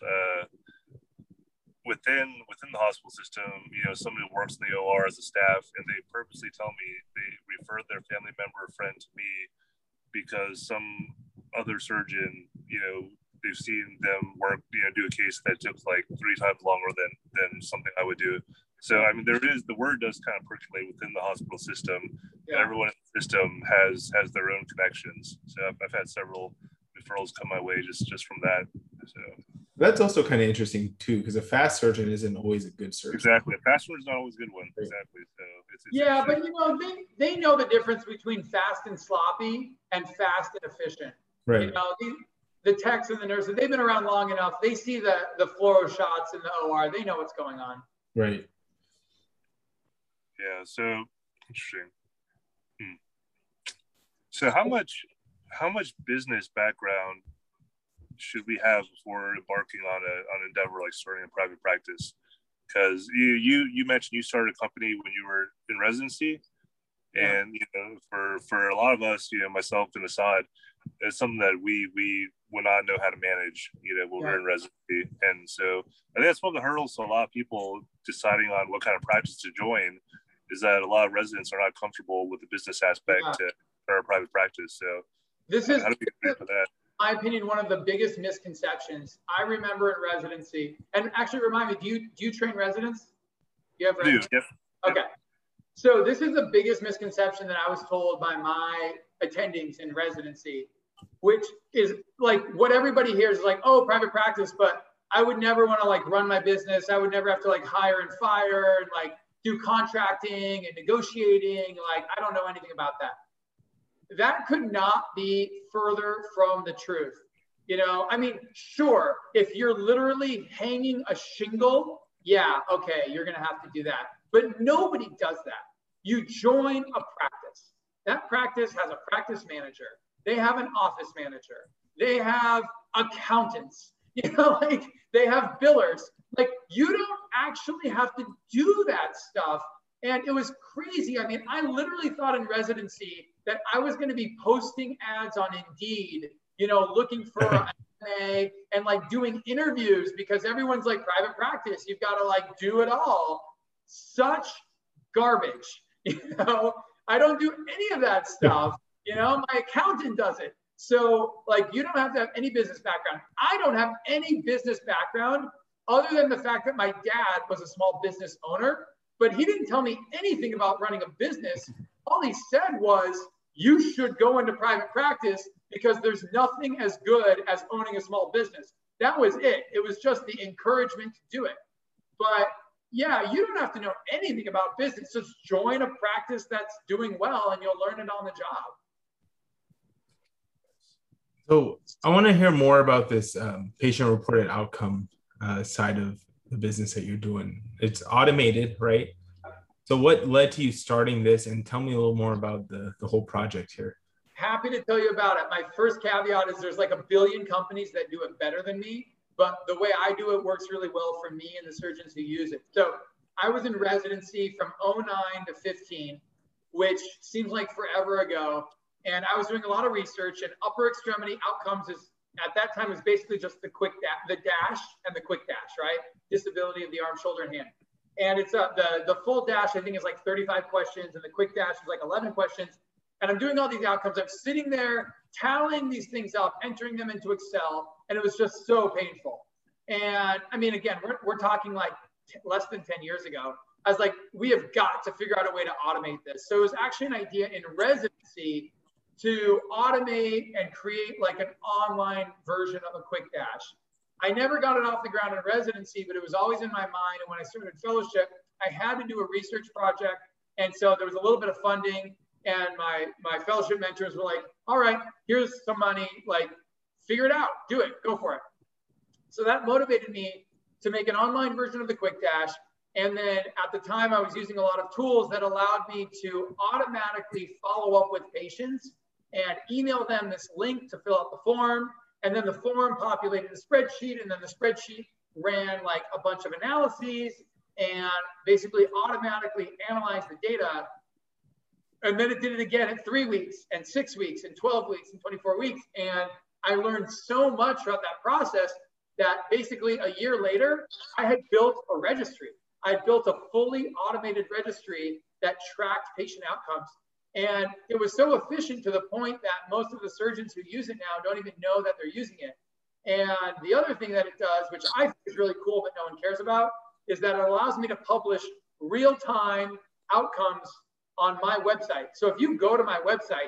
within the hospital system. You know, somebody who works in the OR as a staff, and they purposely tell me they referred their family member or friend to me because some other surgeon, you know, they've seen them work, you know, do a case that took like 3 times longer than something I would do. So, I mean, the word does kind of percolate within the hospital system. Yeah. Everyone in the system has their own connections. So I've had several referrals come my way just from that. So that's also kind of interesting too, because a fast surgeon isn't always a good surgeon. Exactly. A fast surgeon is not always a good one. Right. Exactly. So it's yeah, but you know, they know the difference between fast and sloppy and fast and efficient. Right. You know, the techs and the nurses, they've been around long enough. They see the fluoro shots in the OR. They know what's going on. Right. Yeah. So interesting. So how much business background should we have before embarking on an endeavor like starting a private practice? Because you mentioned you started a company when you were in residency, and you know, for a lot of us, you know, myself and Assad, it's something that we would not know how to manage, you know, when we're in residency. And so I think that's one of the hurdles to a lot of people deciding on what kind of practice to join, is that a lot of residents are not comfortable with the business aspect to start a private practice. So this is, how do we get for that? In my opinion, one of the biggest misconceptions. I remember in residency, and actually remind me, do you train residents? You have residents? Yep. Okay. So this is the biggest misconception that I was told by my attendings in residency, which is like what everybody hears is like, oh, private practice, but I would never want to like run my business. I would never have to like hire and fire and like do contracting and negotiating. Like, I don't know anything about that. That could not be further from the truth. You know, I mean, sure, if you're literally hanging a shingle, yeah, okay, you're going to have to do that. But nobody does that. You join a practice. That practice has a practice manager. They have an office manager. They have accountants. You know, like they have billers. Like you don't actually have to do that stuff. And it was crazy. I mean, I literally thought in residency that I was going to be posting ads on Indeed, you know, looking for an MA and like doing interviews because everyone's like private practice. You've got to like do it all. Such garbage. You know, I don't do any of that stuff. You know, my accountant does it. So like, you don't have to have any business background. I don't have any business background other than the fact that my dad was a small business owner, but he didn't tell me anything about running a business. All he said was, you should go into private practice because there's nothing as good as owning a small business. That was it. It was just the encouragement to do it. But yeah, you don't have to know anything about business. Just join a practice that's doing well and you'll learn it on the job. So I want to hear more about this patient-reported outcome side of the business that you're doing. It's automated, right? So what led to you starting this? And tell me a little more about the whole project here. Happy to tell you about it. My first caveat is there's like a billion companies that do it better than me, but the way I do it works really well for me and the surgeons who use it. So I was in residency from 09 to 15, which seems like forever ago. And I was doing a lot of research, and upper extremity outcomes is, at that time, was basically just the dash and the quick dash, right? Disability of the arm, shoulder, and hand. And it's the full dash, I think, is like 35 questions, and the quick dash is like 11 questions. And I'm doing all these outcomes. I'm sitting there tallying these things up, entering them into Excel, and it was just so painful. And I mean, again, we're talking like less than 10 years ago. I was like, we have got to figure out a way to automate this. So it was actually an idea in residency to automate and create like an online version of a quick dash. I never got it off the ground in residency, but it was always in my mind. And when I started fellowship, I had to do a research project. And so there was a little bit of funding, and my fellowship mentors were like, all right, here's some money, like figure it out, do it, go for it. So that motivated me to make an online version of the quick dash. And then at the time I was using a lot of tools that allowed me to automatically follow up with patients and email them this link to fill out the form. And then the form populated a spreadsheet, and then the spreadsheet ran like a bunch of analyses and basically automatically analyzed the data. And then it did it again at 3 weeks and 6 weeks and 12 weeks and 24 weeks. And I learned so much throughout that process that basically a year later, I had built a registry. I had built a fully automated registry that tracked patient outcomes. And it was so efficient to the point that most of the surgeons who use it now don't even know that they're using it. And the other thing that it does, which I think is really cool but no one cares about, is that it allows me to publish real-time outcomes on my website. So if you go to my website,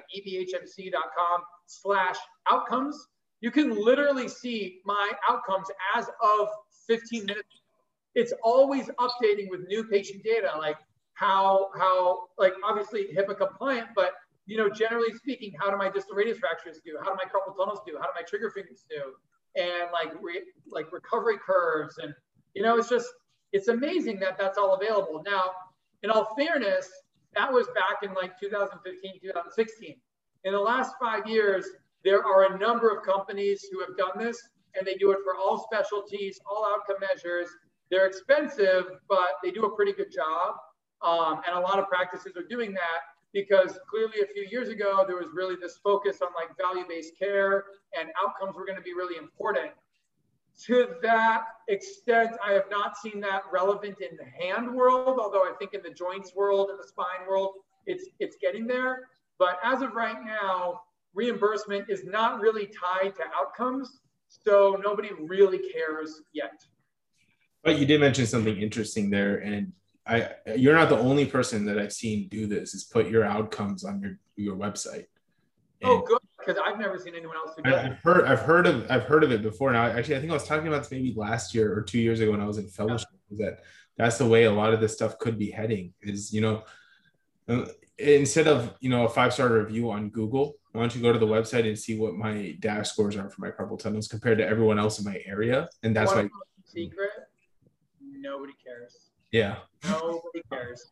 ebhmc.com/outcomes, you can literally see my outcomes as of 15 minutes. It's always updating with new patient data, like how like obviously HIPAA compliant, but you know, generally speaking, how do my distal radius fractures do? How do my carpal tunnels do? How do my trigger fingers do? And like recovery curves, and you know, it's amazing that that's all available. Now, in all fairness, that was back in like 2015, 2016. In the last 5 years, there are a number of companies who have done this, and they do it for all specialties, all outcome measures. They're expensive, but they do a pretty good job. And a lot of practices are doing that because clearly a few years ago, there was really this focus on like value-based care, and outcomes were going to be really important. To that extent, I have not seen that relevant in the hand world, although I think in the joints world and the spine world, it's getting there. But as of right now, reimbursement is not really tied to outcomes, so nobody really cares yet. But you did mention something interesting there, and you're not the only person that I've seen do this, is put your outcomes on your website. Oh, good, because I've never seen anyone else do that. I've heard of it before. Now, actually, I think I was talking about this maybe last year or 2 years ago when I was in fellowship. Yeah. That's the way a lot of this stuff could be heading. Is, you know, instead of, you know, a 5-star review on Google, why don't you go to the website and see what my dash scores are for my carpal tunnels compared to everyone else in my area, and that's why. Secret. Nobody cares. Yeah. Nobody cares.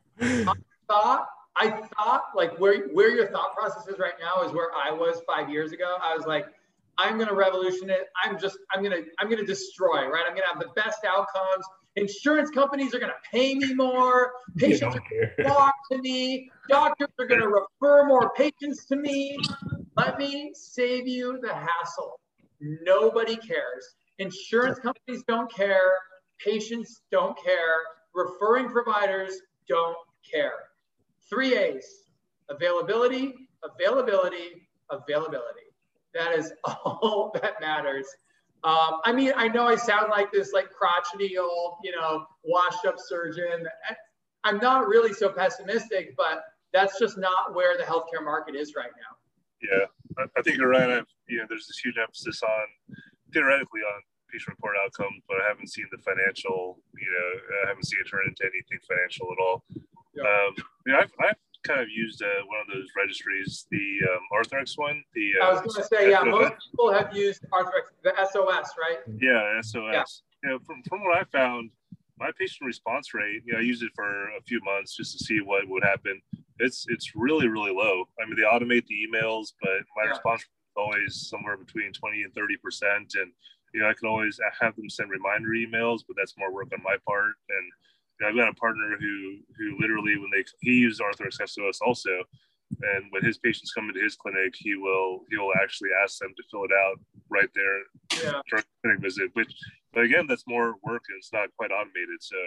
I thought like where your thought process is right now is where I was 5 years ago. I was like, I'm going to revolutionize it. I'm going to destroy, right? I'm going to have the best outcomes. Insurance companies are going to pay me more. Patients are going to talk to me. Doctors are going to refer more patients to me. Let me save you the hassle. Nobody cares. Insurance companies don't care. Patients don't care. Referring providers don't care. 3 A's: availability, availability, availability. That is all that matters. I mean, I know I sound like this like crotchety old, washed up surgeon. I'm not really so pessimistic, but that's just not where the healthcare market is right now. Yeah, I think you're right. There's this huge emphasis on, theoretically, on patient-reported outcomes, but I haven't seen the financial. I haven't seen it turn into anything financial at all. Yeah. I've kind of used one of those registries, the Arthrex one. I was going to say, yeah, most people have used Arthrex, the SOS, right? Yeah, SOS. Yeah. From what I found, my patient response rate, I used it for a few months just to see what would happen. It's really, really low. I mean, they automate the emails, but my response rate is always somewhere between 20 and 30%. And, I can always have them send reminder emails, but that's more work on my part. And I've got a partner who literally, when he used Arthrex SOS also, and when his patients come into his clinic, he'll actually ask them to fill it out right there during the clinic visit. But again, that's more work and it's not quite automated. So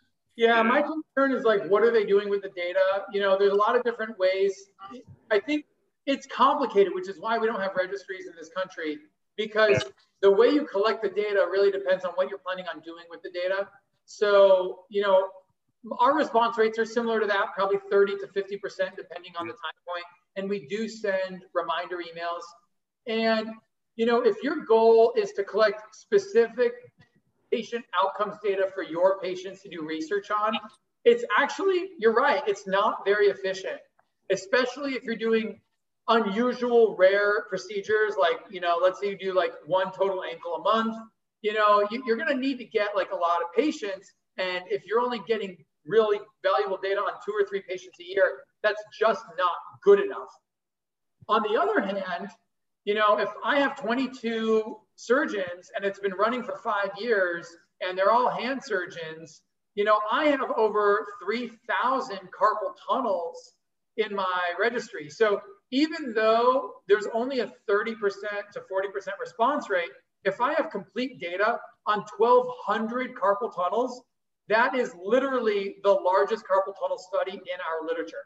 my concern is like, what are they doing with the data? There's a lot of different ways. I think it's complicated, which is why we don't have registries in this country, because the way you collect the data really depends on what you're planning on doing with the data. So, our response rates are similar to that, probably 30 to 50%, depending on the time point. And we do send reminder emails. And, if your goal is to collect specific patient outcomes data for your patients to do research on, it's actually, you're right, it's not very efficient, especially if you're doing unusual, rare procedures. Like, let's say you do like one total ankle a month, you're going to need to get like a lot of patients. And if you're only getting really valuable data on 2 or 3 patients a year, that's just not good enough. On the other hand, if I have 22 surgeons and it's been running for 5 years and they're all hand surgeons, I have over 3,000 carpal tunnels in my registry. So even though there's only a 30% to 40% response rate, if I have complete data on 1,200 carpal tunnels, that is literally the largest carpal tunnel study in our literature.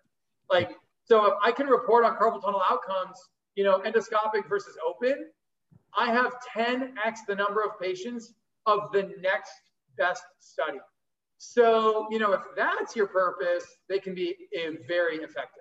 So if I can report on carpal tunnel outcomes, endoscopic versus open, I have 10x the number of patients of the next best study. So, if that's your purpose, they can be very effective.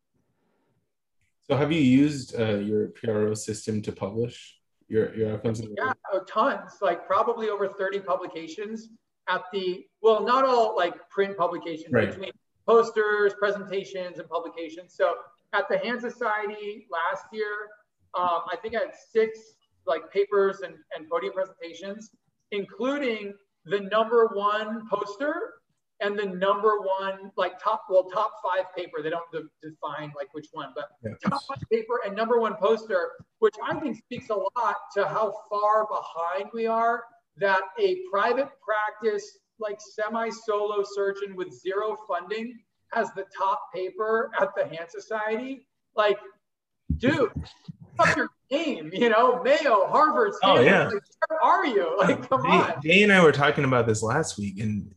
So have you used your PRO system to publish your outcomes? Yeah, tons, like probably over 30 publications not all like print publications, right, between posters, presentations, and publications. So at the Hand Society last year, I think I had 6 like papers and podium presentations, including the #1 poster and the #1 like top 5 paper. They don't define like which one, but top 5 paper and #1 poster, which I think speaks a lot to how far behind we are, that a private practice, like semi-solo surgeon with 0 funding has the top paper at the Hand Society. Like, dude, up your game, Mayo, Harvard, Stanford, like, where are you? Like, come on. Jay and I were talking about this last week, and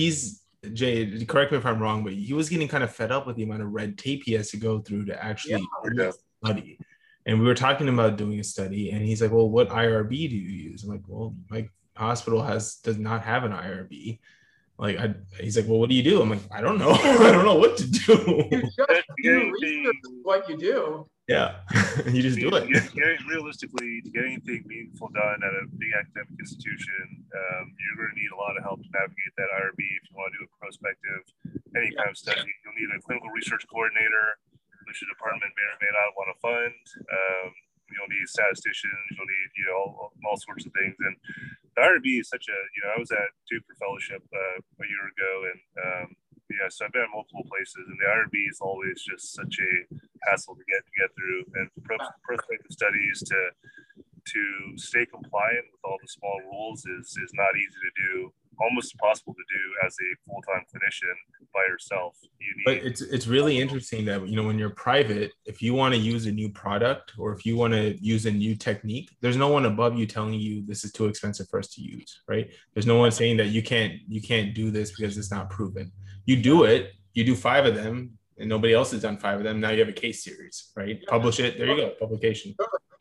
Jay, correct me if I'm wrong, but he was getting kind of fed up with the amount of red tape he has to go through to actually study. And we were talking about doing a study, and he's like, well, what IRB do you use? I'm like, well, my hospital does not have an IRB. He's like, well, what do you do? I'm like, I don't know. I don't know what to do. You just do research what you do. Yeah, you just do it. Realistically, to get anything meaningful done at a big academic institution, you're going to need a lot of help to navigate that IRB. If you want to do a prospective, any kind of study, you'll need a clinical research coordinator, which the department may or may not want to fund. You'll need statisticians. You'll need, all sorts of things. And the IRB is such a, I was at Duke for fellowship a year ago, and so I've been at multiple places, and the IRB is always just such a hassle to get through. And for prospective studies to stay compliant with all the small rules is not easy to do. Almost impossible to do as a full-time clinician by yourself. But it's really interesting that, when you're private, if you want to use a new product or if you want to use a new technique, there's no one above you telling you this is too expensive for us to use, right? There's no one saying that you can't do this because it's not proven. You do it, you do 5 of them, and nobody else has done 5 of them. Now you have a case series, right? Publish it. There you go, publication.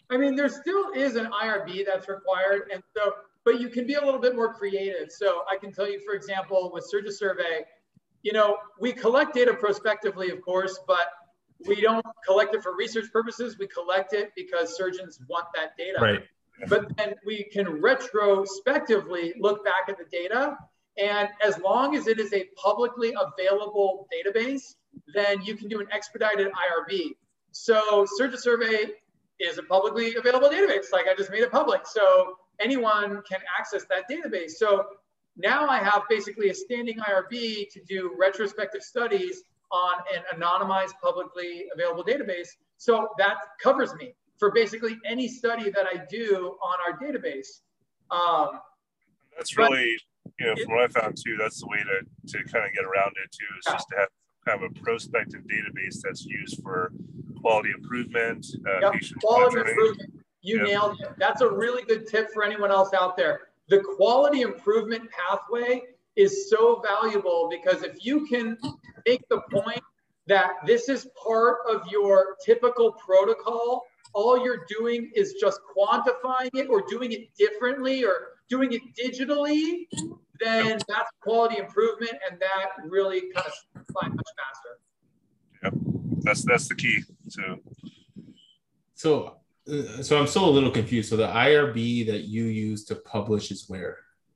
I mean, there still is an IRB that's required. And so, but you can be a little bit more creative. So I can tell you, for example, with SurgiSurvey, you know, we collect data prospectively, of course, but we don't collect it for research purposes. We collect it because surgeons want that data. Right. But then we can retrospectively look back at the data. And as long as it is a publicly available database, then you can do an expedited IRB. So SurgiSurvey is a publicly available database. Like I just made it public. So anyone can access that database. So now I have basically a standing IRB to do retrospective studies on an anonymized publicly available database. So that covers me for basically any study that I do on our database. That's really, you know, from what I found too, that's the way to kind of get around it too, is just to have kind of a prospective database that's used for quality improvement, patient quality monitoring. improvement. You nailed it. That's a really good tip for anyone else out there. The quality improvement pathway is so valuable because if you can make the point that this is part of your typical protocol, all you're doing is just quantifying it or doing it differently or doing it digitally, then that's quality improvement, and that really kind of simplifies much faster. Yep, that's the key. So I'm still a little confused. So the IRB that you use to publish is where?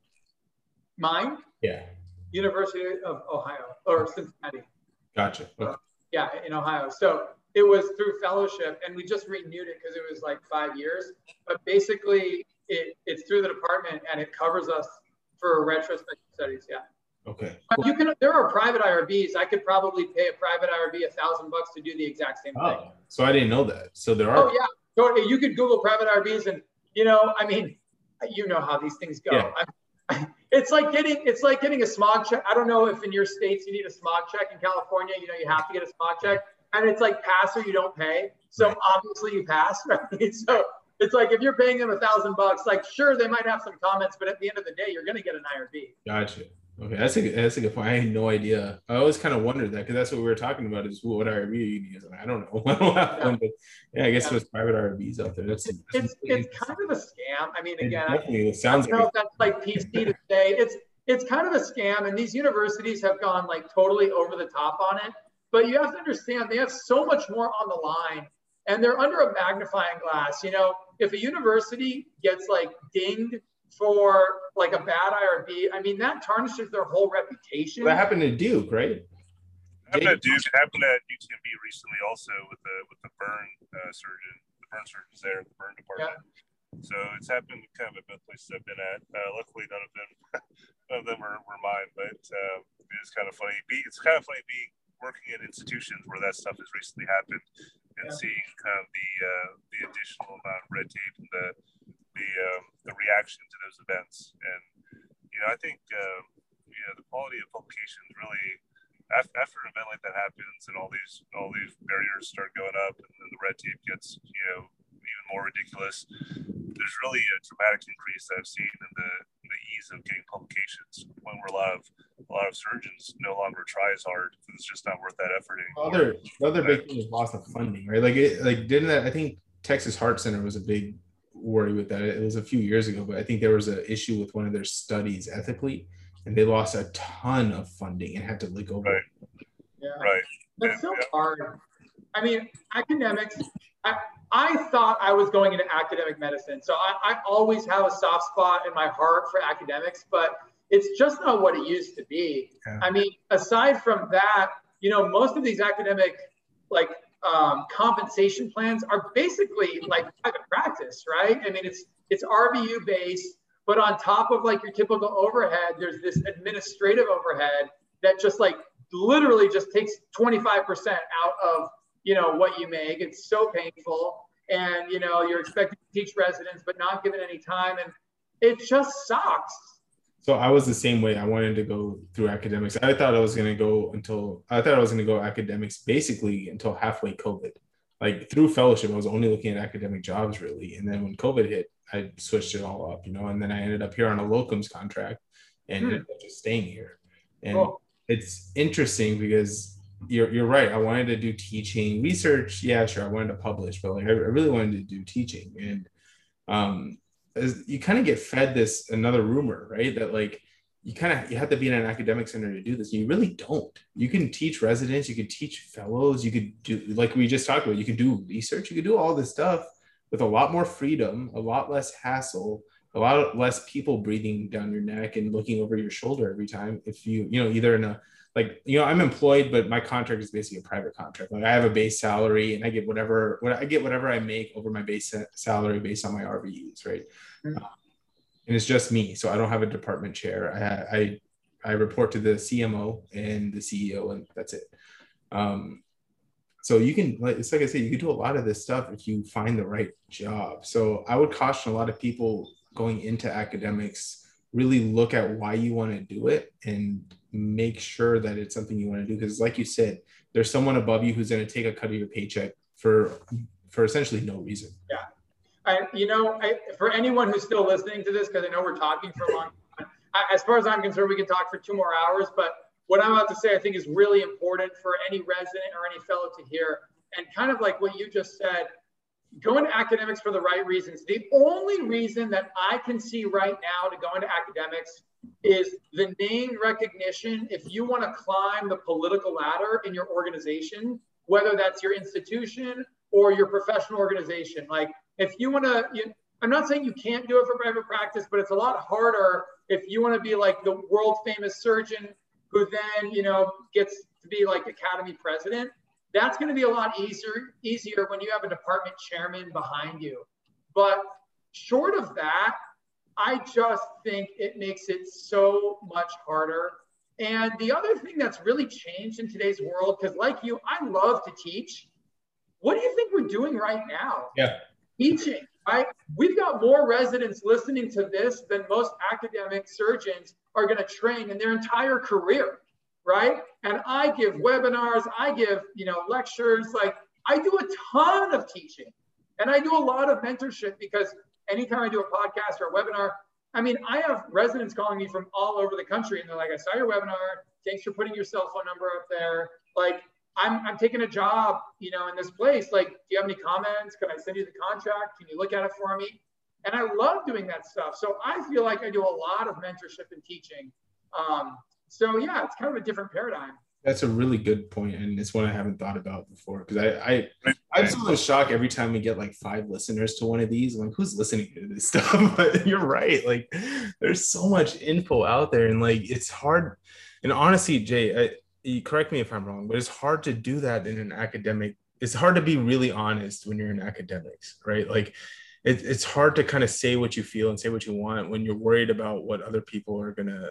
Mine? Yeah. University of Ohio or Cincinnati. Gotcha. Okay. Yeah, in Ohio. So it was through fellowship, and we just renewed it because it was like 5 years. But basically, it's through the department, and it covers us for retrospective studies. Yeah. Okay. But you can. There are private IRBs. I could probably pay a private IRB $1,000 to do the exact same thing. So I didn't know that. So there are. Oh yeah. So you could Google private IRBs, and you know, I mean, you know how these things go. Yeah. It's like getting a smog check. I don't know if in your states you need a smog check. In California, you know, you have to get a smog check, and it's like pass or you don't pay. So right. Obviously you pass, right? So it's like if you're paying them $1,000, like sure they might have some comments, but at the end of the day, you're going to get an IRB. Gotcha. Okay, that's a good point. I had no idea. I always kind of wondered that because that's what we were talking about is what IRB you use. I don't know. I don't have one, but yeah, I guess there's private IRBs out there. It's kind of a scam. I mean, again, it sounds I don't know if that's like PC to say. It's kind of a scam, and these universities have gone like totally over the top on it. But you have to understand they have so much more on the line, and they're under a magnifying glass. You know, if a university gets like dinged for like a bad IRB, I mean, that tarnishes their whole reputation. That happened to Duke, right? It happened at Duke. It happened at UTMB recently also with the burn surgeon. The burn surgeons there at the burn department. Yeah. So it's happened kind of at both places I've been at. Luckily, none of them were mine, but it's kind of funny. It's kind of funny being working in institutions where that stuff has recently happened and seeing kind of the additional amount of red tape and the reaction to those events. And you know, I think you know, the quality of publications really after an event like that happens and all these barriers start going up and then the red tape gets, you know, even more ridiculous, there's really a dramatic increase that I've seen in the ease of getting publications when a lot of surgeons no longer try as hard because it's just not worth that effort anymore. The other big thing is loss of funding, right? Didn't that, I think Texas Heart Center was a big worry with that. It was a few years ago, but I think there was an issue with one of their studies ethically, and they lost a ton of funding and had to go over. Right. Yeah. Right. That's so hard. I mean, academics, I thought I was going into academic medicine. So I always have a soft spot in my heart for academics, but it's just not what it used to be. Yeah. I mean, aside from that, you know, most of these academic compensation plans are basically like private practice, right? I mean, it's RVU based, but on top of like your typical overhead, there's this administrative overhead that just like literally just takes 25% out of, you know, what you make. It's so painful. And, you know, you're expected to teach residents, but not given any time. And it just sucks. So I was the same way. I wanted to go through academics. I thought I was going to go academics basically until halfway COVID. Like through fellowship, I was only looking at academic jobs really. And then when COVID hit, I switched it all up, you know, and then I ended up here on a locums contract and ended up just staying here. And It's interesting because you're right. I wanted to do teaching, research. Yeah, sure. I wanted to publish, but like I really wanted to do teaching. And you kind of get fed this another rumor, right? That like you have to be in an academic center to do this. You really don't. You can teach residents, you could teach fellows, you could do, like we just talked about, you could do research, you could do all this stuff with a lot more freedom, a lot less hassle, a lot less people breathing down your neck and looking over your shoulder every time. If either in a like, I'm employed, but my contract is basically a private contract. Like I have a base salary and I get whatever I make over my base salary based on my RVUs, right? Mm-hmm. And it's just me, so I don't have a department chair. I report to the CMO and the CEO, and that's it. So you can, it's like I said, you can do a lot of this stuff if you find the right job. So I would caution a lot of people going into academics, really look at why you want to do it and make sure that it's something you want to do. Because like you said, there's someone above you who's going to take a cut of your paycheck for essentially no reason. Yeah. For anyone who's still listening to this, because I know we're talking for a long time, as far as I'm concerned, we can talk for 2 more hours, but what I'm about to say, I think is really important for any resident or any fellow to hear. And kind of like what you just said, go into academics for the right reasons. The only reason that I can see right now to go into academics is the name recognition. If you want to climb the political ladder in your organization, whether that's your institution or your professional organization, like if you want to, I'm not saying you can't do it for private practice, but it's a lot harder if you want to be like the world famous surgeon who then, gets to be like academy president. That's going to be a lot easier when you have a department chairman behind you. But short of that, I just think it makes it so much harder. And the other thing that's really changed in today's world, because like you, I love to teach. What do you think we're doing right now? Yeah. Teaching, right? We've got more residents listening to this than most academic surgeons are going to train in their entire career, right? And I give webinars, I give, lectures, like I do a ton of teaching and I do a lot of mentorship because anytime I do a podcast or a webinar, I have residents calling me from all over the country and they're like, I saw your webinar. Thanks for putting your cell phone number up there. Like, I'm taking a job, in this place. Like, do you have any comments? Can I send you the contract? Can you look at it for me? And I love doing that stuff. So I feel like I do a lot of mentorship and teaching. So yeah, it's kind of a different paradigm. That's a really good point, and it's one I haven't thought about before. Because I'm so shocked every time we get like 5 listeners to one of these. I'm like, who's listening to this stuff? But you're right. Like, there's so much info out there, and like it's hard. And honestly, Jay, you correct me if I'm wrong, but it's hard to do that in an academic. It's hard to be really honest when you're in academics, right? Like, it's hard to kind of say what you feel and say what you want when you're worried about what other people are gonna,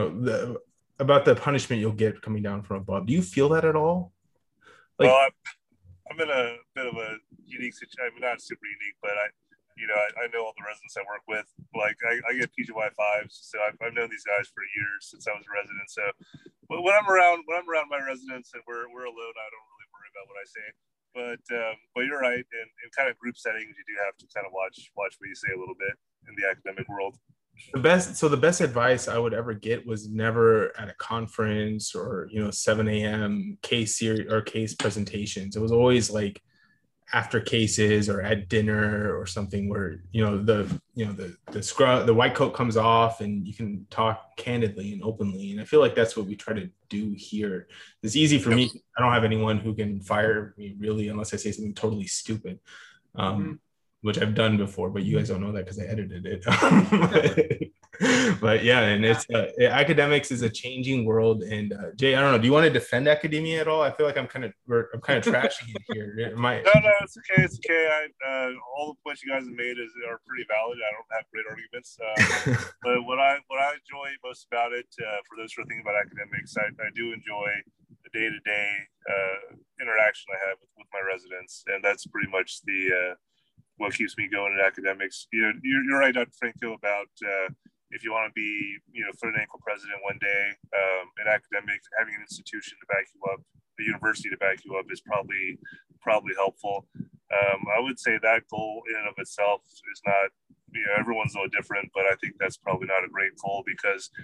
about the punishment you'll get coming down from above. Do you feel that at all? Like, well, I'm in a bit of a unique situation. Not super unique, but I know all the residents I work with. Like I get PGY 5s, so I've known these guys for years since I was a resident. So when I'm around my residents and we're alone, I don't really worry about what I say. But you're right. In kind of group settings, you do have to kind of watch what you say a little bit in the academic world. The best advice I would ever get was never at a conference or 7 a.m. case series or case presentations. It was always like after cases or at dinner or something where the white coat comes off and you can talk candidly and openly. And I feel like that's what we try to do here. It's easy for me. I don't have anyone who can fire me really unless I say something totally stupid. Which I've done before, but you guys don't know that because I edited it. But yeah, and it's academics is a changing world. And Jay, I don't know. Do you want to defend academia at all? I feel like I'm kind of trashing it here. No, it's okay. It's okay. All the points you guys have made are pretty valid. I don't have great arguments, but what I enjoy most about it, for those who are thinking about academics, I do enjoy the day-to-day interaction I have with my residents, and that's pretty much the what keeps me going in academics. You're right, Dr. Franco, about if you want to be, foot and ankle president one day, in academics, having an institution to back you up, the university to back you up is probably helpful. I would say that goal in and of itself is not, everyone's a little different, but I think that's probably not a great goal because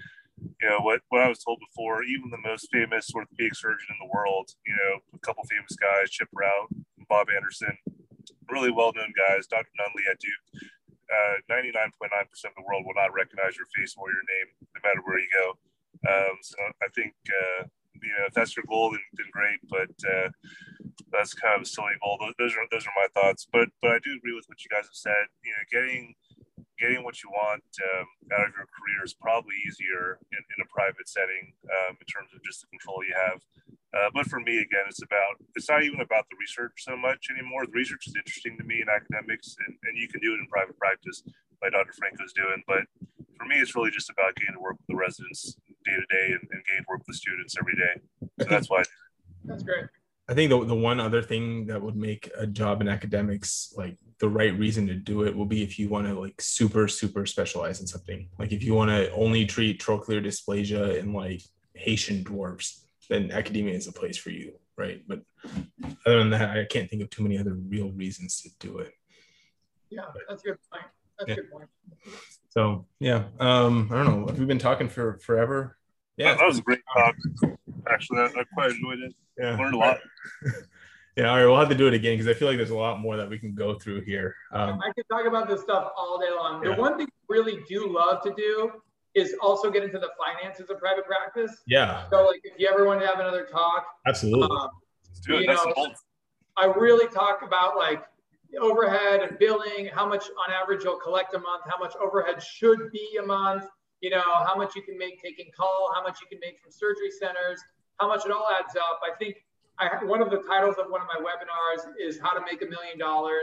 what I was told before, even the most famous orthopedic surgeon in the world, a couple famous guys, Chip Rout, Bob Anderson, really well-known guys, Dr. Nunley at Duke, 99.9% of the world will not recognize your face or your name, no matter where you go. So I think, if that's your goal, then great. But that's kind of a silly goal. Those are my thoughts. But I do agree with what you guys have said. Getting what you want out of your career is probably easier in a private setting in terms of just the control you have. But for me, again, it's not even about the research so much anymore. The research is interesting to me in academics, and you can do it in private practice like Dr. Franco's doing. But for me, it's really just about getting to work with the residents day to day and getting to work with the students every day. So that's why. That's great. I think the one other thing that would make a job in academics, like the right reason to do it, will be if you want to like super specialize in something. Like if you want to only treat trochlear dysplasia in like Haitian dwarfs, then academia is a place for you, right? But other than that, I can't think of too many other real reasons to do it. Yeah, that's a good point. That's a good point. So yeah, I don't know. Have we been talking for forever? Yeah, that was a great talk. Actually, I quite enjoyed it. Yeah, learned a lot. Yeah, all right, we'll have to do it again because I feel like there's a lot more that we can go through here. I could talk about this stuff all day long. The one thing I really do love to do is also get into the finances of private practice. Yeah. So like if you ever want to have another talk. Absolutely. Let's do it. I really talk about like overhead and billing, how much on average you'll collect a month, how much overhead should be a month, how much you can make taking call, how much you can make from surgery centers, how much it all adds up. I think one of the titles of one of my webinars is how to make $1 million,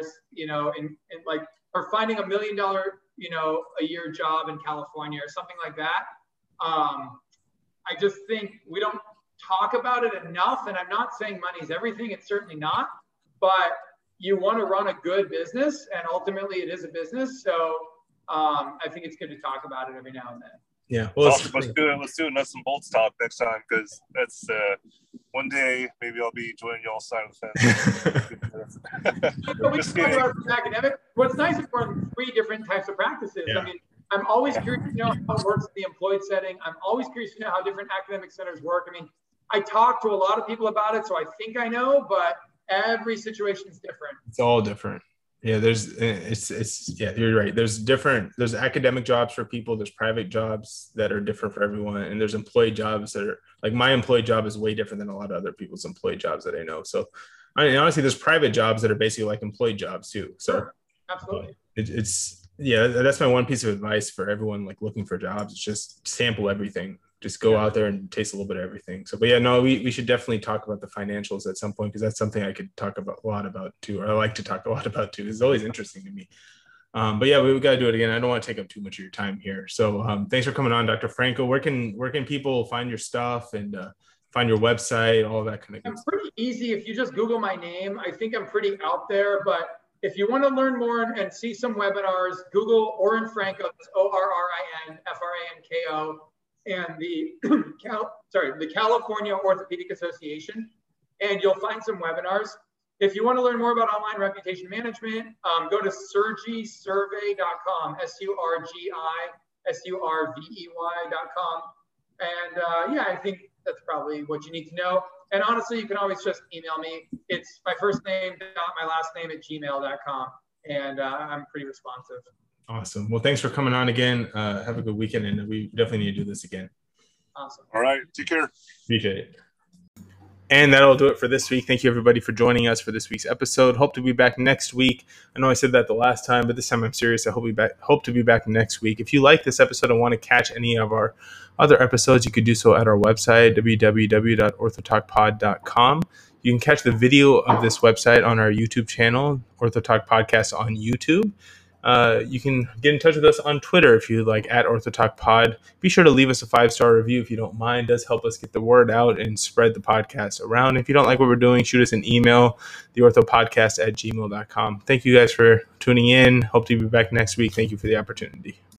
or finding $1 million, a year job in California or something like that. I just think we don't talk about it enough. And I'm not saying money's everything. It's certainly not, but you want to run a good business and ultimately it is a business. So I think it's good to talk about it every now and then. Yeah. Well, let's do a nuts and bolts talk next time, because that's one day maybe I'll be joining y'all's side of the fence. Just kidding. Academic. What's nice is we're in 3 different types of practices. Yeah. I mean, I'm always curious to know how it works in the employed setting. I'm always curious to know how different academic centers work. I mean, I talk to a lot of people about it, so I think I know, but every situation is different. It's all different. Yeah, you're right. There's academic jobs for people, there's private jobs that are different for everyone, and there's employed jobs that are like my employed job is way different than a lot of other people's employed jobs that I know. So I mean, honestly, there's private jobs that are basically like employed jobs too. So sure. Absolutely. That's my one piece of advice for everyone like looking for jobs. It's just sample everything. Just go out there and taste a little bit of everything. So, but yeah, no, we should definitely talk about the financials at some point, because that's something I could talk about a lot about too, or I like to talk a lot about too. It's always interesting to me. But yeah, we got to do it again. I don't want to take up too much of your time here. So thanks for coming on, Dr. Franco. Where can people find your stuff and find your website, all that kind of good stuff? Pretty easy. If you just Google my name, I think I'm pretty out there. But if you want to learn more and see some webinars, Google Orin Franco, it's ORRIN FRANKO. And the California Orthopedic Association, and you'll find some webinars. If you want to learn more about online reputation management, go to surgisurvey.com, SURGISURVEY.com. And I think that's probably what you need to know. And honestly, you can always just email me. It's my first name, my last name @gmail.com. And I'm pretty responsive. Awesome. Well, thanks for coming on again. Have a good weekend, and we definitely need to do this again. Awesome. All right. Take care. Appreciate it. And that'll do it for this week. Thank you, everybody, for joining us for this week's episode. Hope to be back next week. I know I said that the last time, but this time I'm serious. I hope to be back next week. If you like this episode and want to catch any of our other episodes, you could do so at our website, www.orthotalkpod.com. You can catch the video of this website on our YouTube channel, OrthoTalk Podcast on YouTube. You can get in touch with us on Twitter if you like, @OrthoTalkPod. Be sure to leave us a 5-star review if you don't mind. It does help us get the word out and spread the podcast around. If you don't like what we're doing, shoot us an email, theorthopodcast@gmail.com. Thank you guys for tuning in. Hope to be back next week. Thank you for the opportunity.